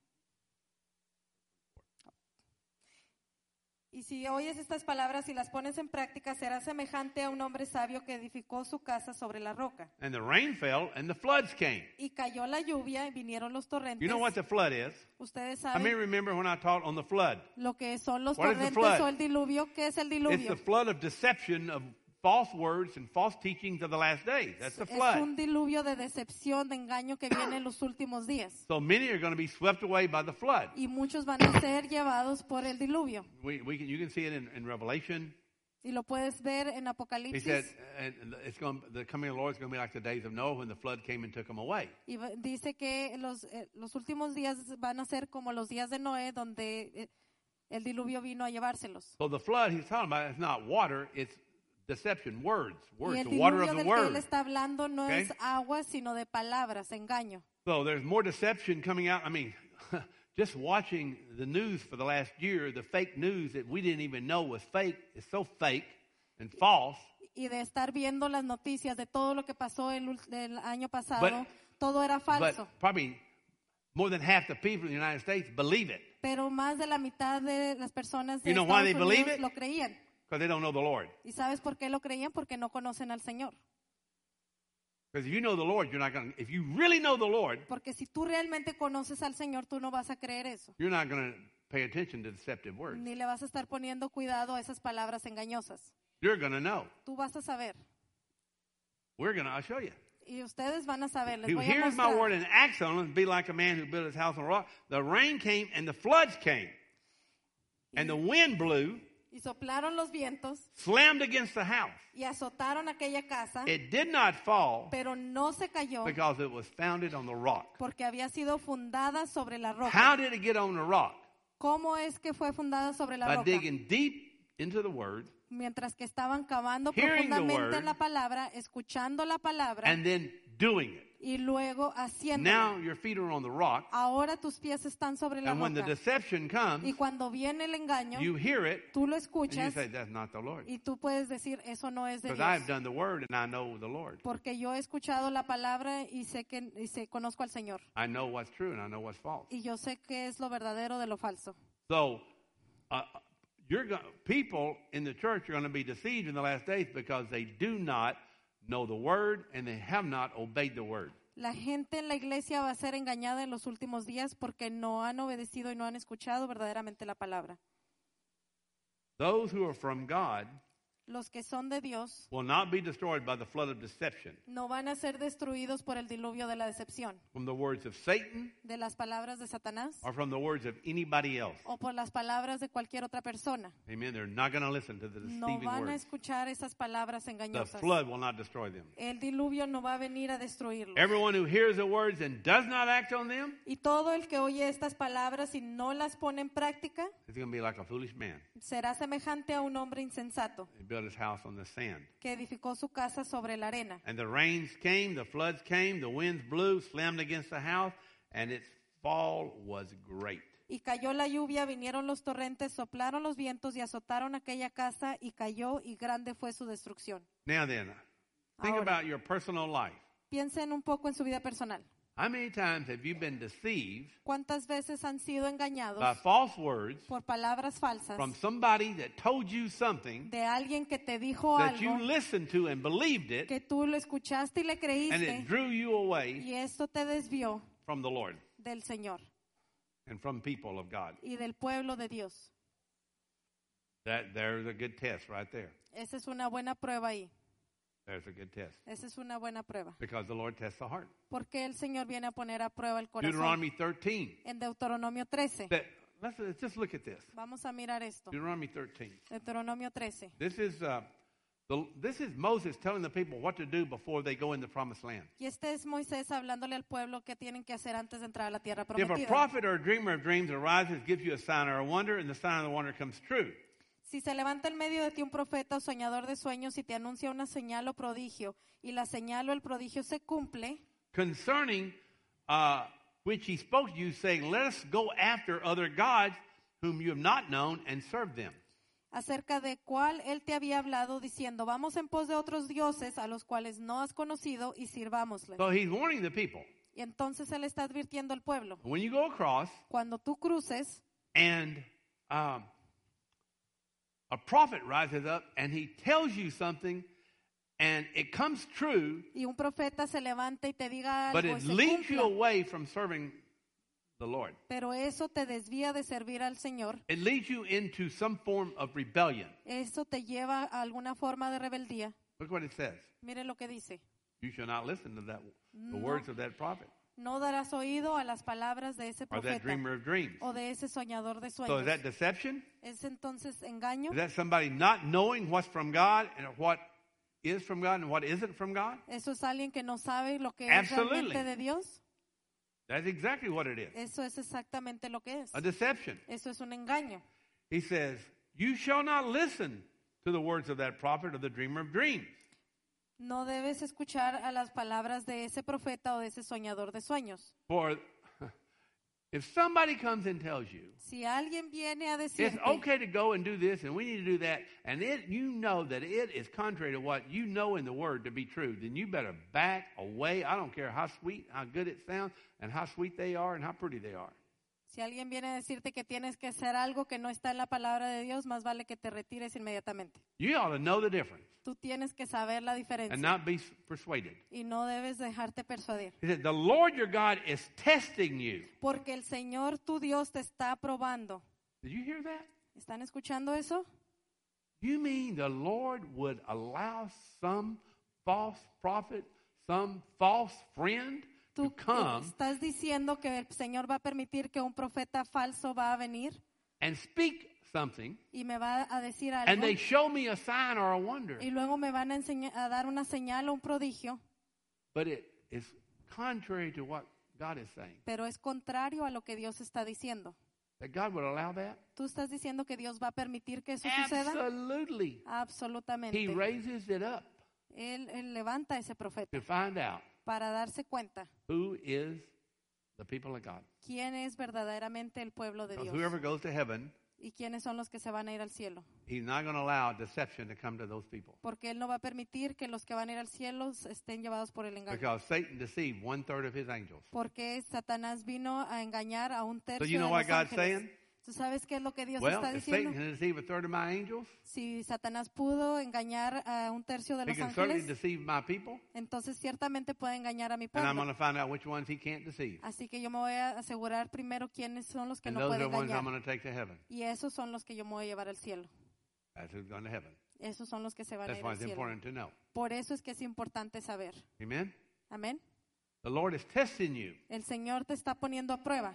Y si oyes estas palabras y las pones en práctica, serás semejante a un hombre sabio que edificó su casa sobre la roca. And the rain fell and the floods came. Y cayó la lluvia y vinieron los torrentes. You know what the flood is? Ustedes I may saben remember when I taught on the flood. lo que son los What is the torrentes flood? o el diluvio. ¿Qué es el It's diluvio? the flood of deception of false words and false teachings of the last days. That's the Es flood. un diluvio de decepción, de engaño que viene en los últimos días. So many are going to be swept away by the flood. Y muchos van a ser llevados por el diluvio. We, we can, you can see it in, in Revelation. Y lo puedes ver en He Apocalipsis. said, and it's going, the coming of the Lord is going to be like the days of Noah when the flood came and took them away. Y va- dice que los, eh, los últimos días van a ser como los días de Noé, donde eh, el diluvio vino a llevárselos. So the flood he's talking about is not water, it's deception, words, Y words, el the water diluvio of the del que él word. está hablando no Okay. es agua, sino de palabras, engaño. So there's more deception coming out. I mean, just watching the news for the last year, the fake news that we didn't even know was fake is so fake and false. Y de estar viendo las noticias de todo lo que pasó el, ul- el año pasado, But- todo era But falso. probably more than half the people in the United States believe it Pero más de la mitad de las personas de You know why Estados they believe Unidos it? lo creían. because they don't know the Lord. ¿Y sabes por qué lo creían? Porque no conocen al Señor. Because if you know the Lord, you're not going to, if you really know the Lord, Porque si tú realmente conoces al Señor, tú no vas a creer eso. you're not going to pay attention to deceptive words. Ni le vas a estar poniendo cuidado a esas palabras engañosas. You're going to know. Tú vas a saber. We're going to, I'll show you. Y ustedes van a saber. Les Who voy a hears my word mostrar. and acts on it and be like a man who built his house on a rock. The rain came and the floods came. And the wind blew, Y soplaron los vientos slammed against the house. y azotaron aquella casa, It did not fall pero no se cayó because it was founded on the rock. porque había sido fundada sobre la roca. How did it get on the rock? ¿Cómo es que fue fundada sobre la By roca? digging deep into the word Mientras que estaban cavando Hearing the profundamente word, en la palabra, escuchando la palabra and then doing it. y luego haciéndolo. Now your feet are on the rock, Ahora tus pies están sobre la and when the roca. deception Y comes, cuando viene el engaño, you hear it, tú lo and you escuchas say, that's not the Lord. y tú puedes decir, eso no es de Because I've Dios. done the word and I know the Lord. Porque yo he escuchado la palabra y sé que y sé, conozco al Señor. I know what's true and I know what's false. Y yo sé qué es lo verdadero de lo falso. So, uh, you're go- people in the church are going to be deceived in the last days because they do not know the word and they have not obeyed the word. La gente en la iglesia va a ser engañada en los últimos días porque no han obedecido y no han escuchado verdaderamente la palabra. Those who are from God Los que son de Dios will not be destroyed by the flood of deception no van a ser destruidos por el diluvio de la decepción, from the words of Satan de las palabras de Satanás or from the words of anybody else. o por las palabras de cualquier otra persona. Amen. They're not going to listen to the No deceiving van a words. escuchar esas palabras The engañosas. flood will not destroy them. El diluvio no va a venir a destruirlos. Everyone who hears the words and does not act on them Y todo el que oye estas palabras y no las pone en práctica is going to be like a foolish man. será semejante a un hombre insensato He built his house on the sand. que edificó su casa sobre la arena. And the rains came, the floods came, the winds blew, slammed against the house, and its fall was great. Y cayó la lluvia, vinieron los torrentes, soplaron los vientos y azotaron aquella casa y cayó y grande fue su destrucción. Now then, think Ahora. about your personal life. Piensen un poco en su vida personal. How many times have you been deceived ¿Cuántas veces han sido engañados by false words por palabras falsas from somebody that told you something de alguien que te dijo that you algo listened to and believed it, que tú lo escuchaste y le and creíste it drew you away y esto te desvió from the Lord del Señor and from people of God? y del pueblo de Dios? That there's a good test right there. Esa es una buena prueba ahí. There's a good test. Esa es una buena prueba. Because the Lord tests the heart. Porque el Señor viene a poner a prueba el corazón. Deuteronomy thirteen. En Deuteronomio trece. That, let's, let's just look at this. Vamos a mirar esto. Deuteronomy thirteen. Deuteronomio trece. This is uh, the, this is Moses telling the people what to do before they go in the promised land. Y este es Moisés hablándole al pueblo qué tienen que hacer antes de entrar a la tierra If a prometida. prophet or a dreamer of dreams arises, gives you a sign or a wonder, and the sign of the wonder comes true. Si se levanta en medio de ti un profeta o soñador de sueños y te anuncia una señal o prodigio, y la señal o el prodigio se cumple, Concerning uh, which he spoke to you, saying, let us go after other gods whom you have not known and serve them. acerca de cuál él te había hablado, diciendo, vamos en pos de otros dioses a los cuales no has conocido y sirvámosles. So he's warning the people. Y entonces él está advirtiendo al pueblo, When you go across cuando tú cruces and um, a prophet rises up and he tells you something and it comes true, y un profeta se levanta y te diga but algo y it se leads you cumpla, away from serving the Lord. Pero eso te desvía de servir al Señor. It leads you into some form of rebellion. Eso te lleva a alguna forma de rebeldía. Look what it says. Mire lo que dice. You shall not listen to that, the No. words of that prophet No darás oído a las palabras de ese or that profeta dreamer of dreams. o de ese soñador de So sueños. is that deception? ¿Es entonces engaño? Is that somebody not knowing what's from God and what is from God and what isn't from God? ¿Eso es alguien que no sabe lo que es Absolutely. realmente de Dios? That's exactly what it is. Eso es exactamente lo que es. A deception. Eso es un engaño. He says, you shall not listen to the words of that prophet or the dreamer of dreams. No debes escuchar a las palabras de ese profeta o de ese soñador de sueños. For if somebody comes and tells you, Si alguien viene a it's decirte, okay to go and do this and we need to do that, and it, you know that it is contrary to what you know in the Word to be true, then you better back away. I don't care how sweet, how good it sounds, and how sweet they are and how pretty they are. si alguien viene a decirte que tienes que hacer algo que no está en la palabra de Dios, más vale que te retires inmediatamente. You ought to know the difference Tú tienes que saber la and diferencia not be persuaded. y no debes dejarte persuadir. He said, the Lord your God is testing you. Porque el Señor tu Dios te está probando. Did you hear that? ¿Están escuchando eso? You mean the Lord would allow some false prophet, some false friend to ¿Tú come estás diciendo que el Señor va a permitir que un profeta falso va a venir and speak something, y me va a decir and algo they show me a sign or a wonder, y luego me van a, enseñar, a dar una señal o un prodigio, but it is contrary to what God is saying? pero es contrario a lo que Dios está diciendo? That God would allow that? ¿Tú estás diciendo que Dios va a permitir que eso suceda? Absolutely. Absolutamente. He raises it up Él, él levanta a ese profeta to find out para darse cuenta who is the people of God. quién es verdaderamente el pueblo de Because Dios whoever goes to heaven, y quiénes son los que se van a ir al cielo. he's not going to allow deception to come to those people. Porque Él no va a permitir que los que van a ir al cielo estén llevados por el engaño. Because Satan deceived one third of his angels. Porque Satanás vino a engañar a un tercio So you know de what los God's ángeles. saying? ¿Tú sabes qué es lo que Dios Well, está if Satan diciendo? can deceive a third of my angels, Si Satanás pudo engañar a un tercio de he los can certainly ángeles, deceive my people, entonces ciertamente puede engañar a mi and I'm pueblo. going to find out which ones he can't deceive. Así que yo me voy a asegurar primero quiénes son los que And no those are pueden the ones I'm engañar. going to take to heaven. Y esos son los que yo me voy a llevar al cielo. That's who's going to heaven. Esos son los que se van a That's ir why al it's cielo. important to know. Por eso es que es importante saber. Amen? Amén. The Lord is testing you El Señor te está poniendo a prueba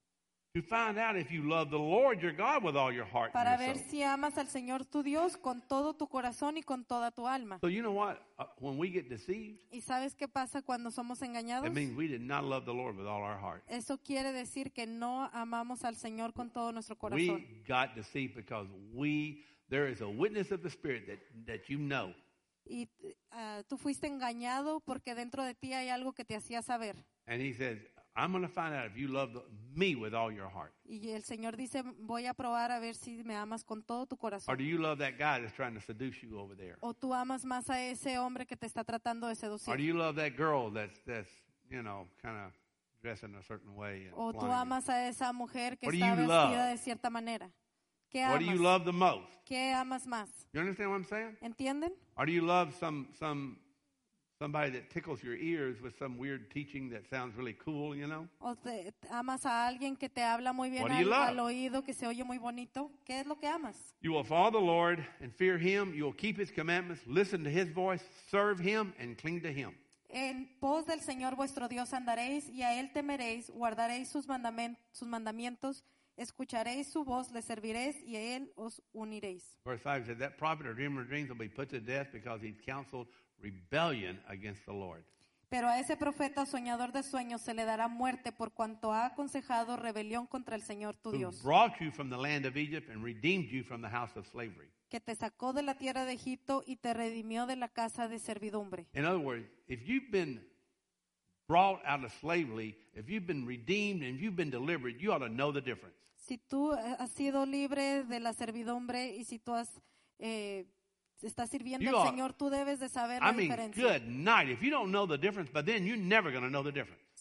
to find out if you love the Lord your God with all your heart para and your ver soul. si amas al Señor tu Dios con todo tu corazón y con toda tu alma. So you know what? Uh, when we get deceived, ¿Y sabes qué pasa cuando somos engañados? it means we did not love the Lord with all our heart. Eso quiere decir que no amamos al Señor con todo nuestro corazón. We got deceived because we there is a witness of the Spirit that, that you know. Y ah, tú fuiste engañado porque dentro de ti hay algo que te hacía saber. And he says, I'm going to find out if you love the, me with all your heart. Y el Señor dice, voy a probar a ver si me amas con todo tu Or corazón. do you love that guy that's trying to seduce you over there? O tú amas más a ese hombre que te está tratando de Or do seducir. you love that girl that's, that's you know, kind of dressing a certain way? And O tú flying you? amas a esa mujer que What do está you vestida love? de cierta manera. ¿Qué What do you amas? love the most? ¿Qué amas más? You understand what I'm saying? ¿Entienden? Or do you love some some somebody that tickles your ears with some weird teaching that sounds really cool, you know? ¿O te, amas a alguien que te habla muy bien What do you al, love? al oído, que se oye muy bonito? ¿Qué es lo que amas? You will follow the Lord and fear him. You will keep his commandments, listen to his voice, serve him, and cling to him. En pos del Señor vuestro Dios andaréis y a Él temeréis, guardaréis sus, mandamen- sus mandamientos, escucharéis su voz, le serviréis y a Él os uniréis. Verse five said, that prophet or dreamer of dreams will be put to death because he's counseled rebellion against the Lord. Pero a ese profeta soñador de sueños se le dará muerte por cuanto ha aconsejado rebelión contra el Señor tu Who Dios, brought you from the land of Egypt and redeemed you from the house of slavery. que te sacó de la tierra de Egipto y te redimió de la casa de servidumbre. In other words, if you've been brought out of slavery, if you've been redeemed and if you've been delivered, you ought to know the difference. Si tú eh, has sido libre de la servidumbre y si tú has, eh, estás sirviendo You al are- Señor, tú debes de saber I la mean, diferencia. good night. If you don't know the difference, but then you're never going to know the difference.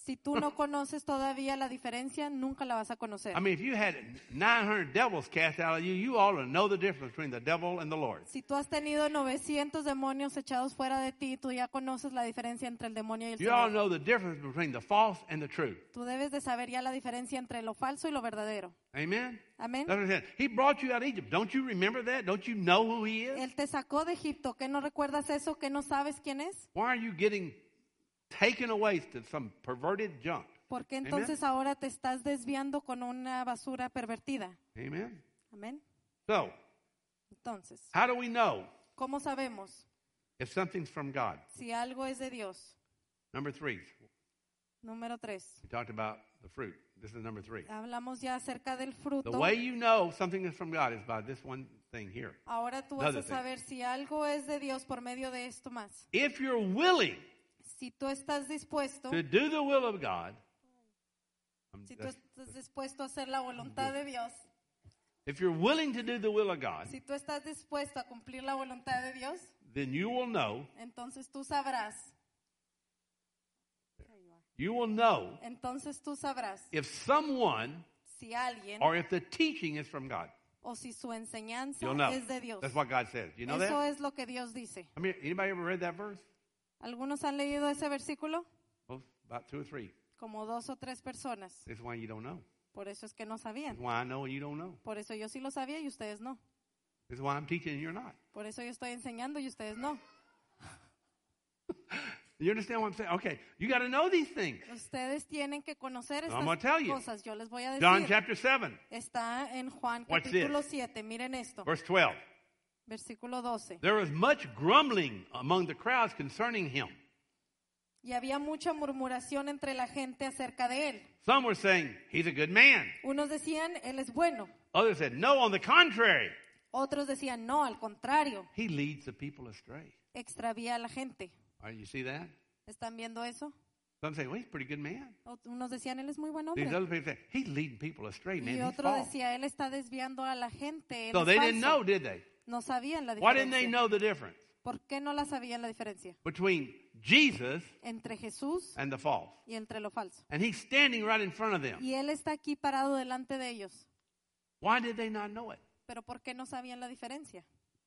Si tú no conoces todavía la diferencia, nunca la vas a conocer. I mean, if you had nine hundred devils cast out of you, you ought to know the difference between the devil and the Lord. Si tú has tenido novecientos demonios echados fuera de ti, tú ya conoces la diferencia entre el demonio y el You ought to Señor. know the difference between the false and the true. Tú debes de saber ya la diferencia entre lo falso y lo verdadero. Amen? Amén. That's what it said. He brought you out of Egypt. Don't you remember that? Don't you know who he is? Él te sacó de Egipto. ¿Qué no recuerdas eso? ¿Qué no sabes quién es? Why are you getting taken away to some perverted junk? ¿Por qué entonces ahora te estás desviando con una basura pervertida? Amen? Amén. So, Entonces, how do we know ¿cómo sabemos if something's from God? si algo es de Dios? Number three. Número tres. We talked about the fruit. This is number three. Hablamos ya acerca del The fruto. way you know something is from God is by this one thing here. Ahora tú vas Another a thing. saber si algo es de Dios por medio de esto más. If you're willing Si tú estás dispuesto, to do the will of God, um, si tú that's- estás dispuesto a hacer la voluntad de Dios, if you're willing to do the will of God, si tú estás dispuesto a cumplir la voluntad de Dios, then you will know, entonces tú sabrás, you will know entonces tú sabrás if someone si alguien or if the teaching is from God. o si su enseñanza You'll know. es de Dios. That's what God says. You know Eso that? es lo que Dios dice. I mean, anybody ever read that verse? ¿Algunos han leído ese versículo? Well, about two or three. Como dos o tres personas. This is why you don't know. Por eso es que no This sabían. is why I know and you don't know. Por eso yo sí lo sabía y ustedes no. This is why I'm teaching and you're not. Por eso yo estoy enseñando y ustedes no. You understand what I'm saying? Okay, you got to know these things. Ustedes tienen que conocer I'm gonna estas tell you. cosas. Yo les voy a John decir. chapter seven, Está en Juan What's capítulo this? siete. Miren esto. verse twelve. Versículo doce. There was much grumbling among the crowds concerning him. Y había mucha murmuración entre la gente acerca de él. Some were saying, he's a good man. Unos decían, él es bueno. Others said, no, on the contrary, Otros decían, no, al contrario, he leads the people astray. extravía a la gente. All right, you see that? ¿Están viendo eso? Some say, well, he's a pretty good man. Ot- Unos decían, él es muy buen These hombre. other people say, he's leading people astray, man. Y He's otro false. decía, él está desviando a la gente. él So es they didn't falso". know, did they? No sabían la Why didn't they diferencia. know the difference ¿Por qué no la sabían la diferencia? between Jesus Entre Jesús and the false? y entre lo falso. And he's standing right in front of them. Y él está aquí parado delante de ellos. Why did they not know it? Pero ¿por qué no sabían la diferencia?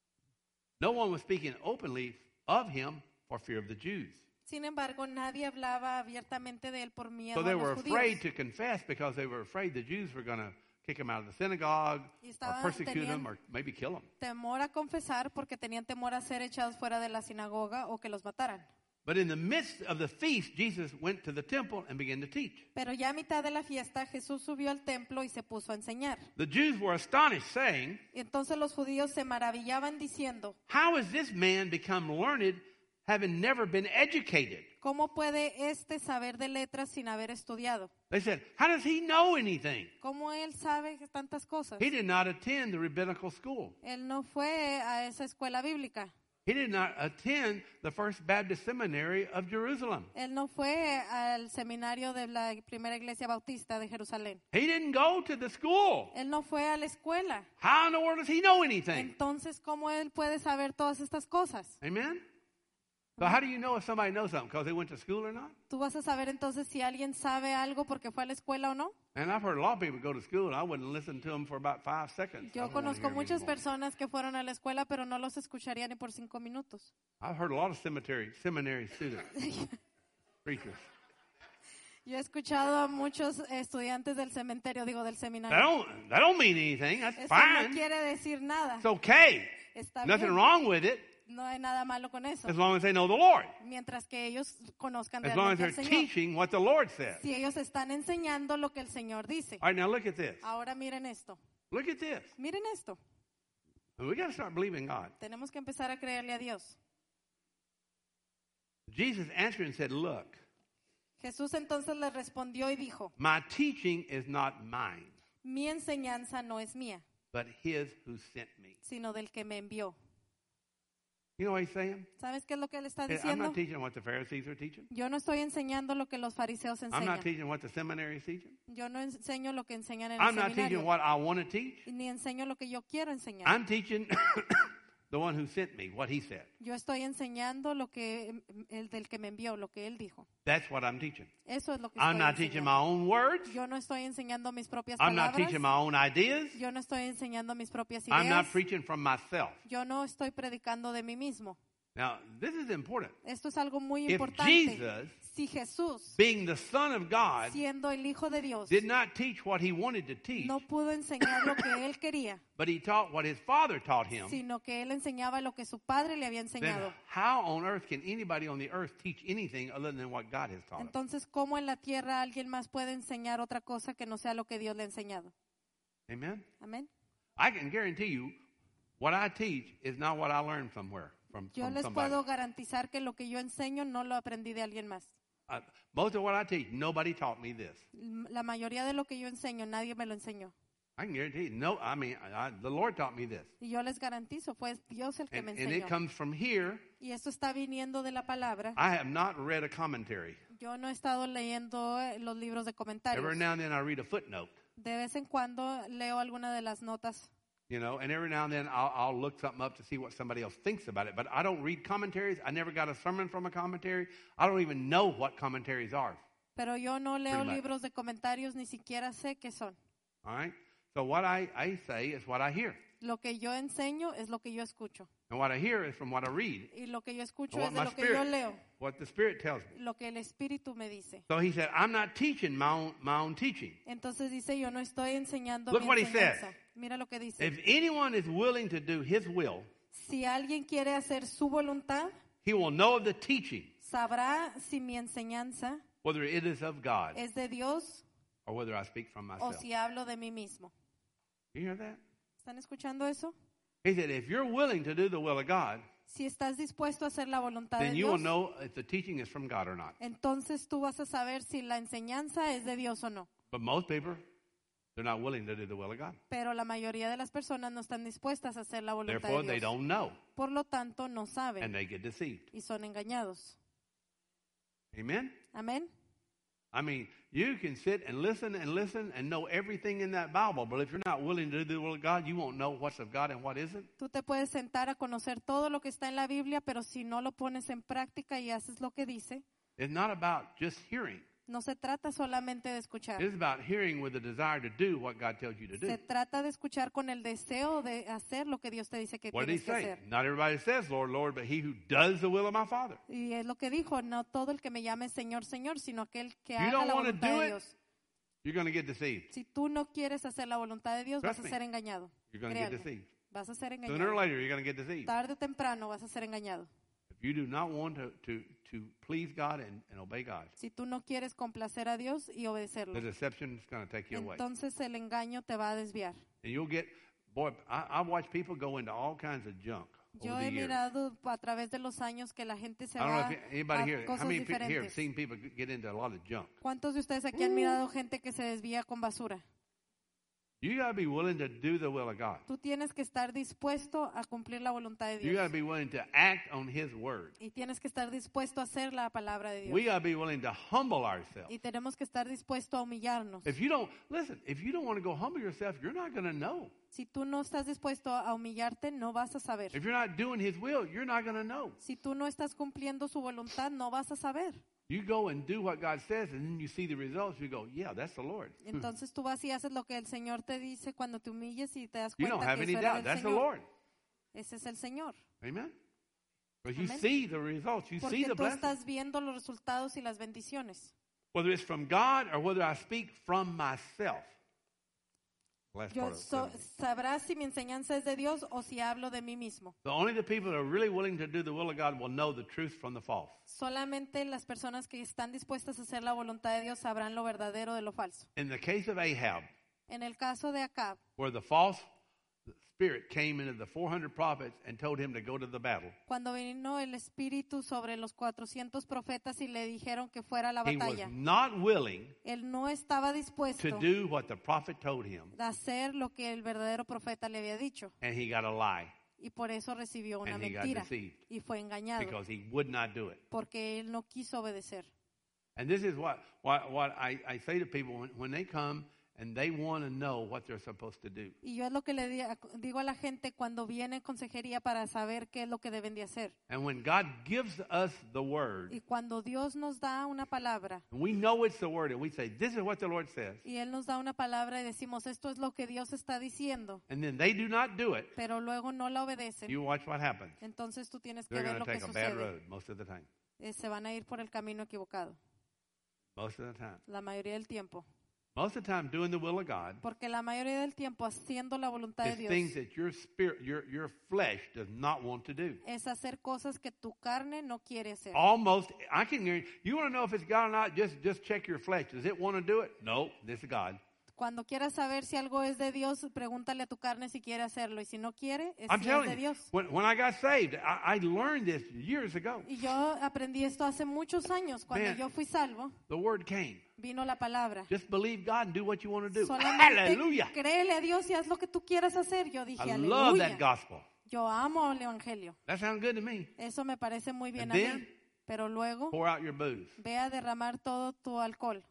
No one was speaking openly of him for fear of the Jews. Sin embargo, nadie hablaba abiertamente de él por miedo So a they were los afraid judíos. to confess because they were afraid the Jews were going to kick him out of the synagogue Y or estaban- persecute him tenían- or maybe kill him. Temor a confesar porque tenían temor a ser echados fuera de la sinagoga o que los mataran. But in the midst of the feast, Jesus went to the temple and began to teach. Pero ya a mitad de la fiesta, Jesús subió al templo y se puso a enseñar. The Jews were astonished, saying, Y entonces los judíos se maravillaban diciendo, how has this man become learned, having never been educated? ¿cómo puede este saber de letras sin haber estudiado? They said, how does he know anything? ¿Cómo él sabe tantas cosas? He did not attend the rabbinical school. Él no fue a esa escuela bíblica. He did not attend the First Baptist Seminary of Jerusalem. Él no fue al seminario de la primera iglesia bautista de Jerusalén. He didn't go to the school. Él no fue a la escuela. How in the world does he know anything? Entonces, ¿cómo él puede saber todas estas cosas? Amen? So how do you know if somebody knows something? Because they went to school or not? ¿Tú vas a saber entonces si alguien sabe algo porque fue a la escuela o no? And I've heard a lot of people go to school and I wouldn't listen to them for about five seconds. I Yo don't wanna conozco hear 'em muchas anymore. personas que fueron a la escuela, pero no los escucharía ni por cinco minutos. I've heard a lot of cemetery, seminary students, preachers. Yo he escuchado a muchos estudiantes del cementerio, digo del That seminario. don't, that don't mean anything. That's Eso no fine. quiere decir nada. It's okay. Está Nothing bien. wrong with it No hay nada malo con eso. as long as they know the Lord. Mientras que ellos conozcan As long as realmente they're al Señor. teaching what the Lord says. Si ellos están enseñando lo que el Señor dice. All right, now look at this. Ahora miren esto. Look at this. Miren esto. And we got to start believing God. Tenemos que empezar a creerle a Dios. Jesus answered and said, look, Jesús entonces le respondió y dijo, my teaching is not mine, mi enseñanza no es mía, but his who sent me. sino del que me envió. You know what he's saying? ¿Sabes qué es lo que él está I'm diciendo? not teaching what the Pharisees are teaching. Yo no estoy enseñando lo que los fariseos I'm not enseñan. teaching what the seminary is teaching. Yo no enseño lo que enseñan en el I'm not teaching seminario. what I want to teach. Ni enseño lo que yo quiero enseñar. I'm teaching the one who sent me, what he said. Yo estoy enseñando lo que el del que me envió, lo que él dijo. That's what I'm teaching. Eso es lo que I'm estoy not teaching my enseñando. own words. Yo no estoy enseñando mis propias I'm not palabras. teaching my own ideas. Yo no estoy enseñando mis propias I'm not ideas. preaching from myself. Yo no estoy predicando de mí mismo. Now, this is important. Esto es algo muy If importante. Jesus, Si Jesús, being the Son of God, siendo el Hijo de Dios, did not teach what he wanted to teach, no pudo enseñar lo que él quería, but he taught what his Father taught him, sino que él enseñaba lo que su padre le había then enseñado. how on earth can anybody on the earth teach anything other than what God has taught him? Entonces, ¿cómo en la tierra alguien más puede enseñar otra cosa que no sea lo que Dios le ha enseñado? Amen? Amén. I can guarantee you, what I teach is not what I learned somewhere from, Yo from les somebody. puedo garantizar que lo que yo enseño no lo aprendí de alguien más. Uh, most of what I teach, nobody taught me this. La mayoría de lo que yo enseño, nadie me lo enseñó. I can guarantee you, no, I mean, I, the Lord taught me this. Y yo les garantizo, fue Dios el que And, me and it enseñó. comes from here. Y esto está viniendo de la palabra. I have not read a commentary. Yo no he estado leyendo eh, los libros de comentarios. Every now and then I read a footnote, De vez en cuando leo alguna de las notas. you know, and every now and then I'll, I'll look something up to see what somebody else thinks about it. But I don't read commentaries. I never got a sermon from a commentary. I don't even know what commentaries are. Pero yo no leo Pretty much. libros de comentarios, ni siquiera sé qué son. All right? So what I, I say is what I hear. Lo que yo enseño es lo que yo escucho. And what I hear is from what I read, Y lo que yo escucho and what es de my lo que yo spirit, leo. what the Spirit tells me. Lo que el Espíritu me dice. So he said, I'm not teaching my own, my own teaching. Entonces dice, yo no estoy enseñando Look mi what he enseñanza. said. Mira lo que dice. If anyone is willing to do his will, Si alguien quiere hacer su voluntad, he will know of the teaching, sabrá si mi enseñanza whether it is of God es de Dios or whether I speak from o myself. si hablo de mí mismo. You hear that? ¿Están escuchando eso? He said, if you're willing to do the will of God, Si estás dispuesto a hacer la voluntad de then you will Dios, know if the teaching is from God or not. entonces tú vas a saber si la enseñanza es de Dios o no. But most people, they're not willing to do the will of God. Pero la mayoría de las personas no están dispuestas a hacer la voluntad Therefore, de they Dios. don't know, Por lo tanto, no and saben they get deceived. y son engañados. Amen? Amén. I mean, you can sit and listen and listen and know everything in that Bible, but if you're not willing to do the will of God, you won't know what's of God and what isn't. Tú te puedes sentar a conocer todo lo que está en la Biblia, pero si no lo pones en práctica y haces lo que dice, It's not about just hearing. no se trata solamente de escuchar. It's about hearing with the desire to do what God tells you to do. Se trata de escuchar con el deseo de hacer lo que Dios te dice que What did he tienes que say? hacer. Not everybody says, Lord, Lord, but he who does the will of my Father. Y es lo que dijo, no todo el que me llame Señor, Señor, sino aquel que You haga don't la wanna voluntad do de it? Dios. You're going to get deceived. Si tú no quieres hacer la voluntad de Dios, Trust vas a me. ser engañado. You're going to get Créanme, deceived. vas a ser Sooner or engañado. later, you're going to get deceived. Tarde o temprano vas a ser engañado. If you do not want to, to, to please God and, and obey God, Si tú no quieres complacer a Dios y obedecerlo, the deception is going to take you away. entonces el engaño te va a desviar. And you'll get, boy, I, I've watched people go into all kinds of junk Yo over the he years. mirado a través de los años que la gente se I don't va know if anybody a here, how cosas many people here have diferentes. seen people get into a lot of junk? ¿Cuántos de ustedes aquí han mirado gente que se desvía con basura? You got to be willing to do the will of God. Tú tienes que estar dispuesto a cumplir la voluntad de You got to Dios. be willing to act on His word. Y tienes que estar dispuesto a hacer la palabra de We Dios. got to be willing to humble ourselves. Y tenemos que estar dispuestos a humillarnos. If you don't, listen, if you don't want to go humble yourself, you're not going to know. Si tú no estás dispuesto a humillarte, no vas a saber. If you're not doing His will, you're not going to know. Si tú no estás cumpliendo su voluntad, no vas a saber. You go and do what God says, and then you see the results. You go, yeah, that's the Lord. Entonces tú vas y haces lo que el Señor te dice cuando te humilles y te das You don't cuenta have que any eso era doubt. del That's the Señor. Lord. Ese es el Señor. Amen? Because you Amen. see the results. You see Porque the tú blessing. estás viendo los resultados y las bendiciones. Whether it's from God or whether I speak from myself. Last Yo part of so- it. sabrás si mi enseñanza es de Dios o si hablo de mí mismo. So only the people that are really willing to do the will of God will know the truth from the false. Solamente las personas que están dispuestas a hacer la voluntad de Dios sabrán lo verdadero de lo falso. In the case of Ahab, En el caso de Acab, where the false spirit came into the four hundred prophets and told him to go to the battle, cuando vino el Espíritu sobre los cuatrocientos profetas y le dijeron que fuera a la he was batalla, not willing él no estaba to dispuesto do what the prophet told him, a hacer lo que el verdadero profeta le había dicho. and he got a lie Y por eso recibió una and he got mentira deceived y fue engañado because he would not do it. porque él no quiso obedecer. And this is what, what, what I, I say to people when, when they come and they want to know what they're supposed to do. Y yo es lo que le di- digo a la gente cuando viene consejería para saber qué es lo que deben de hacer. And when God gives us the word, Y cuando Dios nos da una palabra, and we know it's the word, and we say, this is what the Lord says, y Él nos da una palabra y decimos, esto es lo que Dios está diciendo, and then they do not do it, pero luego no la obedecen, you watch what happens. entonces tú tienes que They're ver going to lo que take a bad sucede. road most of the time. Eh, se van a ir por el camino equivocado, Most of the time. la mayoría del tiempo. Most of the time, doing the will of God Porque la mayoría del tiempo haciendo la voluntad de is Dios things that your spirit, your your flesh does not want to do. es hacer cosas que tu carne no quiere hacer. Almost, I can hear you. You want to know if it's God or not? Just just check your flesh. Does it want to do it? No, this is God. Cuando quieras saber si algo es de Dios, pregúntale a tu carne si quiere hacerlo. Y si no quiere, es, I'm si es telling de you, Dios. when, when I got saved, I, I learned this years ago. Y yo aprendí esto hace muchos años. Cuando Man. yo fui salvo, The word came. vino la palabra. Just believe God and do what you want to do. Solamente Hallelujah. créele a Dios y haz lo que tú quieras hacer. Yo dije, I love that aleluya. gospel. Yo amo el evangelio. That sounds good to me. Eso me parece muy bien And a then, mí. Pero luego, Pour out your booze. ve a derramar todo tu alcohol.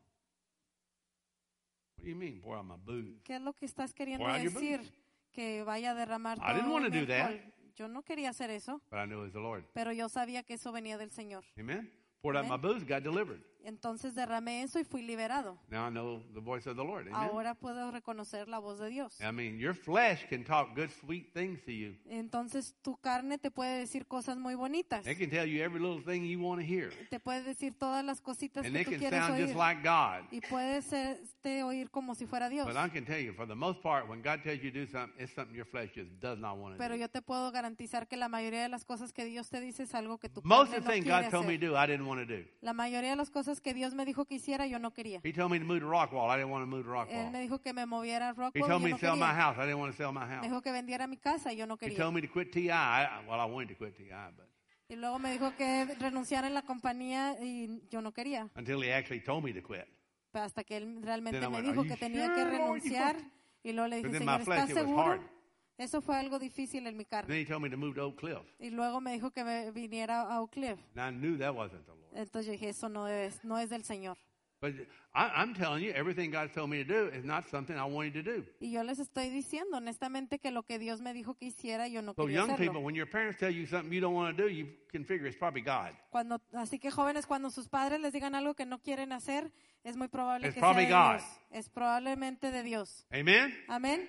What do you mean, pour out my booze? ¿Qué es lo que estás queriendo Pour out your decir? Que vaya a derramar I didn't todo wanna mi do that. alcohol. Yo no quería hacer eso, But I knew it was the Lord. pero yo sabía que eso venía del Señor. Amen? Poured out my Amen. booze, got delivered. Entonces derramé eso y fui liberado. Now I know the voice of the Lord. Amen? Ahora puedo reconocer la voz de Dios. I mean, your flesh can talk good, sweet things to you. Entonces tu carne te puede decir cosas muy bonitas. It can tell you every little thing you want to hear. Te puede decir todas las cositas And que it tú can quieres sound oír. just like God. Y puedes este, oír como si fuera Dios. But I can tell you, for the most part, when God tells you to do something, it's something your flesh just does not want to Pero do. yo te puedo garantizar que la mayoría de las cosas que Dios te dice es algo que tu Most carne of no the things quiere God told me to hacer. do, I didn't want to do. La mayoría de las cosas que Dios me dijo que hiciera, yo no quería. He told me to move the rock wall. I didn't want to move the rock Él me wall. dijo que me moviera a He Rockwell told y me yo to no sell my quería. house. I didn't want to sell my Me house. dijo que vendiera mi casa y yo no He quería. told me to quit T I. I well, I wanted to quit T I, but Y luego me dijo que renunciara en la compañía y yo no quería. until he actually told me to quit. Pero hasta que él realmente Then I me went, dijo "Are que you tenía sure, que Lord, you renunciar. fuck-" Y luego le But dije, then my Señor, flesh, ¿estás it was seguro? hard. Eso fue algo difícil en mi Then carne. he told me to move to Oak Cliff. Y luego me dijo que me viniera a Oak Cliff. And I knew that wasn't the Lord. Entonces yo dije, eso no es, no es del Señor. But I, I'm telling you, everything God told me to do is not something I wanted to do. Y yo les estoy diciendo honestamente que lo que Dios me dijo que hiciera, yo no So quería young hacerlo. people, when your parents tell you something you don't want to do, you can figure it's probably God. Cuando, así que jóvenes, cuando sus padres les digan algo que no quieren hacer, es muy probable It's que sea de probably God. Dios. Es probablemente de Dios. Amen? Amén.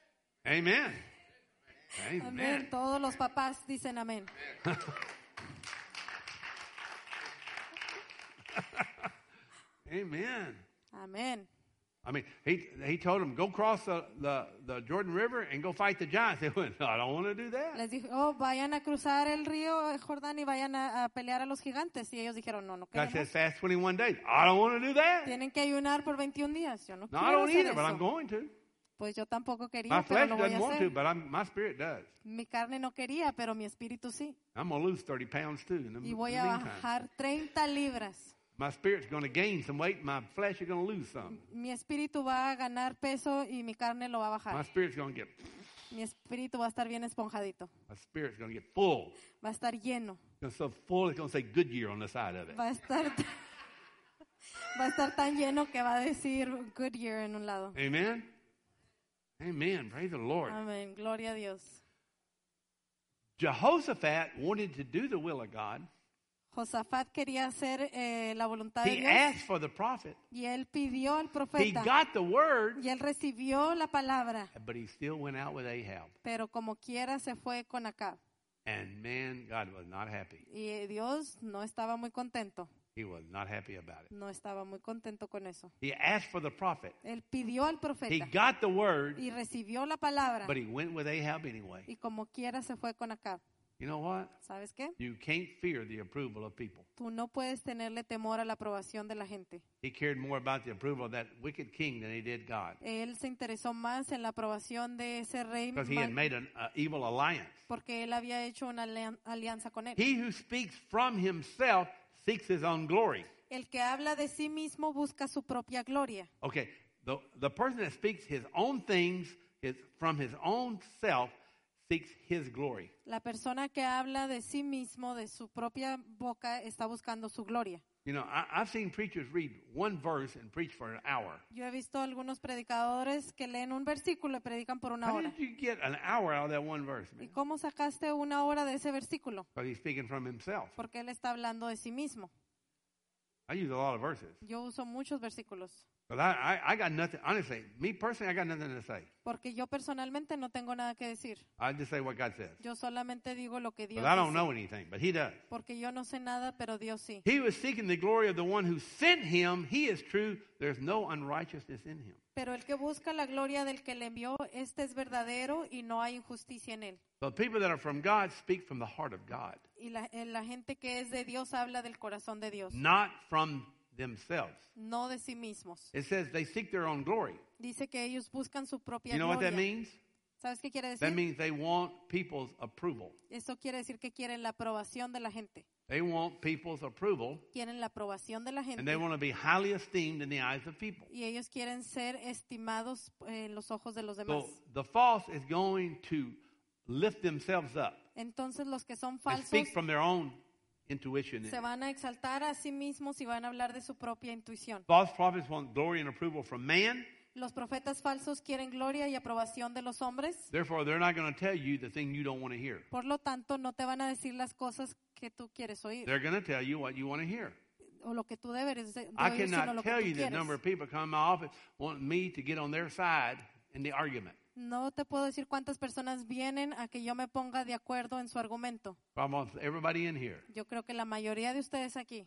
Amen. Amén. Amen. Todos los papás dicen amén. Amen. Amén. I mean, he he told them, go cross the, the, the Jordan River and go fight the giants. They went, no, I don't want to do that. Les dijo, oh, vayan a cruzar el río Jordán y vayan a, a pelear a los gigantes. Y ellos dijeron, no, no God queremos. says fast twenty-one days. I don't want to do that. Tienen que ayunar por veintiún días. Yo no No, I quiero don't hacer either, but I'm eso. going to. Pues yo tampoco quería, My pero flesh lo voy a doesn't want to, hacer. but I'm, my spirit does. Mi carne no quería, pero mi espíritu sí. I'm going to lose thirty pounds too in the, Y in voy the a meantime. bajar treinta libras. My spirit's going to gain some weight. My flesh is going to lose some. Mi espíritu va a ganar peso y mi carne lo va a My bajar. spirit's going to get, Mi espíritu va a estar bien esponjadito. my spirit's going to get full. Va a estar lleno. It's so full, it's going to say Goodyear on the side of it. Va a estar, va a estar tan lleno que va a decir Goodyear en un lado. Amen? Amen. Praise the Lord. Amén. Gloria a Dios. Jehoshaphat wanted to do the will of God. Josafat quería hacer eh, la voluntad de He Dios asked for the prophet. y él pidió al He profeta got the word, y él recibió la palabra, but he still went out with Ahab. pero como quiera se fue con Acab. And man, God was not happy. Y Dios no estaba muy contento, He was not happy about it. no estaba muy contento con eso. He asked for the prophet. Él pidió al He profeta got the word, y recibió la palabra but he went with Ahab anyway. y como quiera se fue con Acab. You know what? ¿Sabes qué? You can't fear the approval of people. Tú no puedes tenerle temor a la aprobación de la gente. He cared more about the approval of that wicked king than he did God. Él se interesó más en la aprobación de ese rey Because he had mal- made an uh, evil alliance. porque él había hecho una alian- alianza con él. He who speaks from himself seeks his own glory. El que habla de sí mismo busca su propia gloria. Okay, the, the person that speaks his own things is from his own self seeks his glory. La persona que habla de sí mismo, de su propia boca, está buscando su gloria. You know, I, I've seen preachers read one verse and preach for an hour. Yo he visto algunos predicadores que leen un versículo y predican por una How hora. did you get an hour out of that one verse, ¿Y man? cómo sacaste una hora de ese versículo? Because he's speaking from himself. Porque él está hablando de sí mismo. I use a lot of verses. Yo uso muchos versículos. But I, I, I got nothing, honestly, me personally, I got nothing to say. Porque yo personalmente no tengo nada que decir. I just say what God says. Yo solamente digo lo que Dios Because I don't dice. know anything, but he does. Porque yo no sé nada, pero Dios sí. He was seeking the glory of the one who sent him. He is true. There's no unrighteousness in him. Pero el que busca la gloria del que le envió, este es verdadero y no hay injusticia en él. So people that are from God speak from the heart of God, Y la, eh, la gente que es de Dios habla del corazón de Dios, not from themselves. no de sí mismos. It says they seek their own glory. Dice que ellos buscan su propia You know what gloria. that means? ¿Sabes qué quiere That decir? means they want people's approval. Eso quiere decir que quieren la aprobación de la gente. They want people's approval, Quieren la aprobación de la and they gente. want to be highly esteemed in the eyes of people. Y ellos quieren ser estimados en los ojos de los demás. So the false is going to lift themselves up Entonces los que son and falsos speak from their own intuition. se van a exaltar a sí mismos y van a hablar de su propia intuición. False prophets want glory and approval from man. Los profetas falsos quieren gloria y aprobación de los hombres. Therefore, they're not going to tell you the thing you don't want to hear. Por lo tanto, no te van a decir las cosas que tú quieres oír They're going to tell you what you want to hear. o lo que tú deberes de de I oír, sino cannot lo que tell tú you the number of quieres. people come to my office wanting me to get on their side in the argument. No te puedo decir cuántas personas vienen a que yo me ponga de acuerdo en su argumento. Almost everybody in here, Yo creo que la mayoría de ustedes aquí,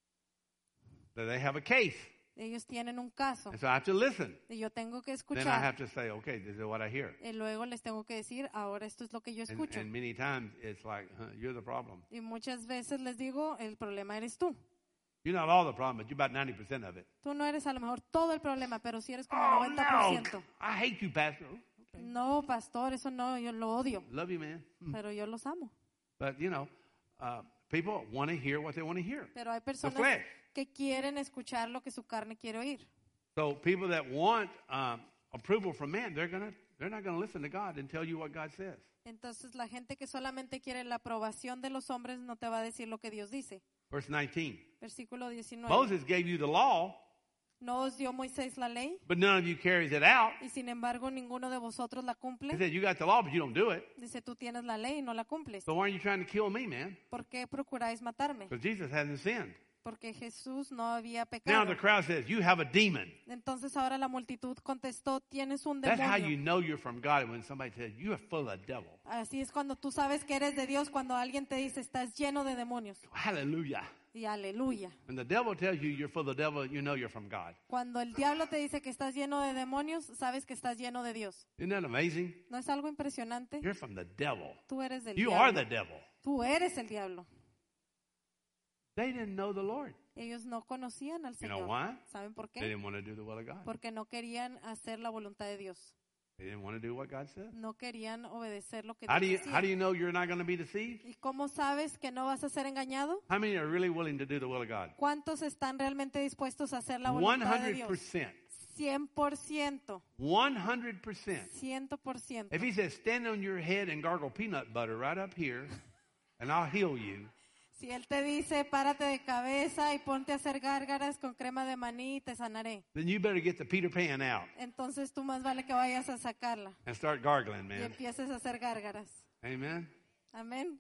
that they have a case. ellos tienen un caso And so I have to listen. y yo tengo que Then I escuchar have to say, okay, this is what I hear. y luego les tengo que decir, ahora esto es lo que yo And, escucho. and many times it's like, huh, you're the problem. Y muchas veces les digo, el problema eres tú. You're not all the problem, but you're about ninety percent of it. Tú no eres a lo mejor todo el problema, pero sí eres como Oh, noventa por no. ciento. I hate you, Pastor. Okay. No, pastor, eso no, yo lo odio, Love you, man. Hmm. pero yo los amo. But, you know, uh, people want to hear what they want to hear. Pero hay The personas flesh. que quieren escuchar lo que su carne quiere oír. So people that want um, approval from man, they're gonna they're not gonna listen to God and tell you what God says. Entonces la gente que solamente quiere la aprobación de los hombres no te va a decir lo que Dios dice. Verse nineteen. Versículo diecinueve. Moses gave you the law, ¿No os dio Moisés la ley? but none of you carries it out. Y sin embargo ninguno de vosotros la He cumple. said, you got the law, but you don't do it. Dice, tú tienes la ley y no la cumples. So why are you trying to kill me, man? ¿Por qué procuráis matarme? Because Jesus hasn't sinned. Porque Jesús no había Now pecado. the crowd says, you have a demon. Entonces ahora la multitud contestó, tienes un That's how you demonio. know you're from God, when somebody says, you are full of devil. Así es cuando tú sabes que eres de Dios, cuando alguien te dice, estás lleno de demonios. Hallelujah. Y aleluya. When the devil tells you you're full of devil, you know you're from God. Cuando el diablo te dice que estás lleno de demonios, sabes que estás lleno de Dios. Isn't that amazing? ¿No es algo impresionante? You're from the devil. Tú eres del You are diablo. the devil. Tú eres el diablo. They didn't know the Lord. Ellos no conocían al You know Señor. why? ¿Saben por They qué? didn't want to do the will of God. Porque no querían hacer la voluntad de Dios. They didn't want to do what God said. No querían obedecer lo que How do you Dios how do decía. you know you're not going to be deceived? ¿Y cómo sabes que no vas a ser engañado? How many are really willing to do the will of God? ¿Cuántos están realmente dispuestos a hacer la voluntad de Dios? one hundred percent. cien por ciento. one hundred percent. cien por ciento. If he says, stand on your head and gargle peanut butter right up here, and I'll heal you, Si Él te dice, párate de cabeza y ponte a hacer gárgaras con crema de maní y te sanaré. then you better get the Peter Pan out Entonces tú más vale que vayas a sacarla and start gargling, y man. empieces a hacer gárgaras. Amen. Amén.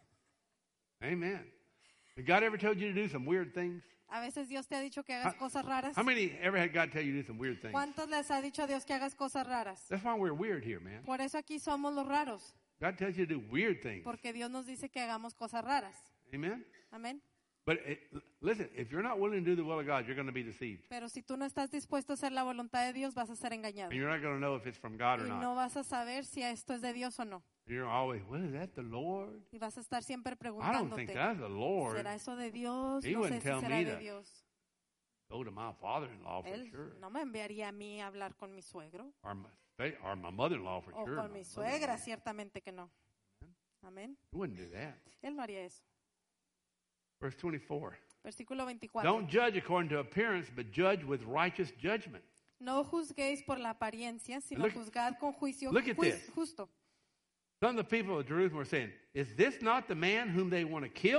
Amen. Has God ever told you to do some weird things? A veces Dios te ha dicho que hagas How- cosas raras. How many ever had God tell you to do some weird things? ¿Cuántos les ha dicho a Dios que hagas cosas raras? That's why we're weird here, man. Por eso aquí somos los raros, God tells you to do weird things. porque Dios nos dice que hagamos cosas raras. Amen. Amén. But it, listen, if you're not willing to do the will of God, you're going to be deceived. Pero si tú no estás dispuesto a hacer la voluntad de Dios, vas a ser engañado. And you're not going to know if it's from God or Y not. no vas a saber si esto es de Dios o no. You're always, well, is that the Lord? Y vas a estar siempre I don't think preguntándote, that's the Lord. ¿será eso de Dios? He No sé wouldn't si tell será me de to- Dios. Go to my father-in-law for Él sure. no me enviaría a mí a hablar con mi suegro Or my, or my mother-in-law for o sure. con My mi suegra, mother-in-law. ciertamente que no. Amén. He wouldn't do that. Él no haría eso. Verse twenty-four. Versículo veinticuatro. Don't judge according to appearance, but judge with righteous judgment. No juzguéis por la apariencia, sino Look- juzgad con juicio look at juiz- this. justo. Some of the people of Jerusalem were saying, is this not the man whom they want to kill?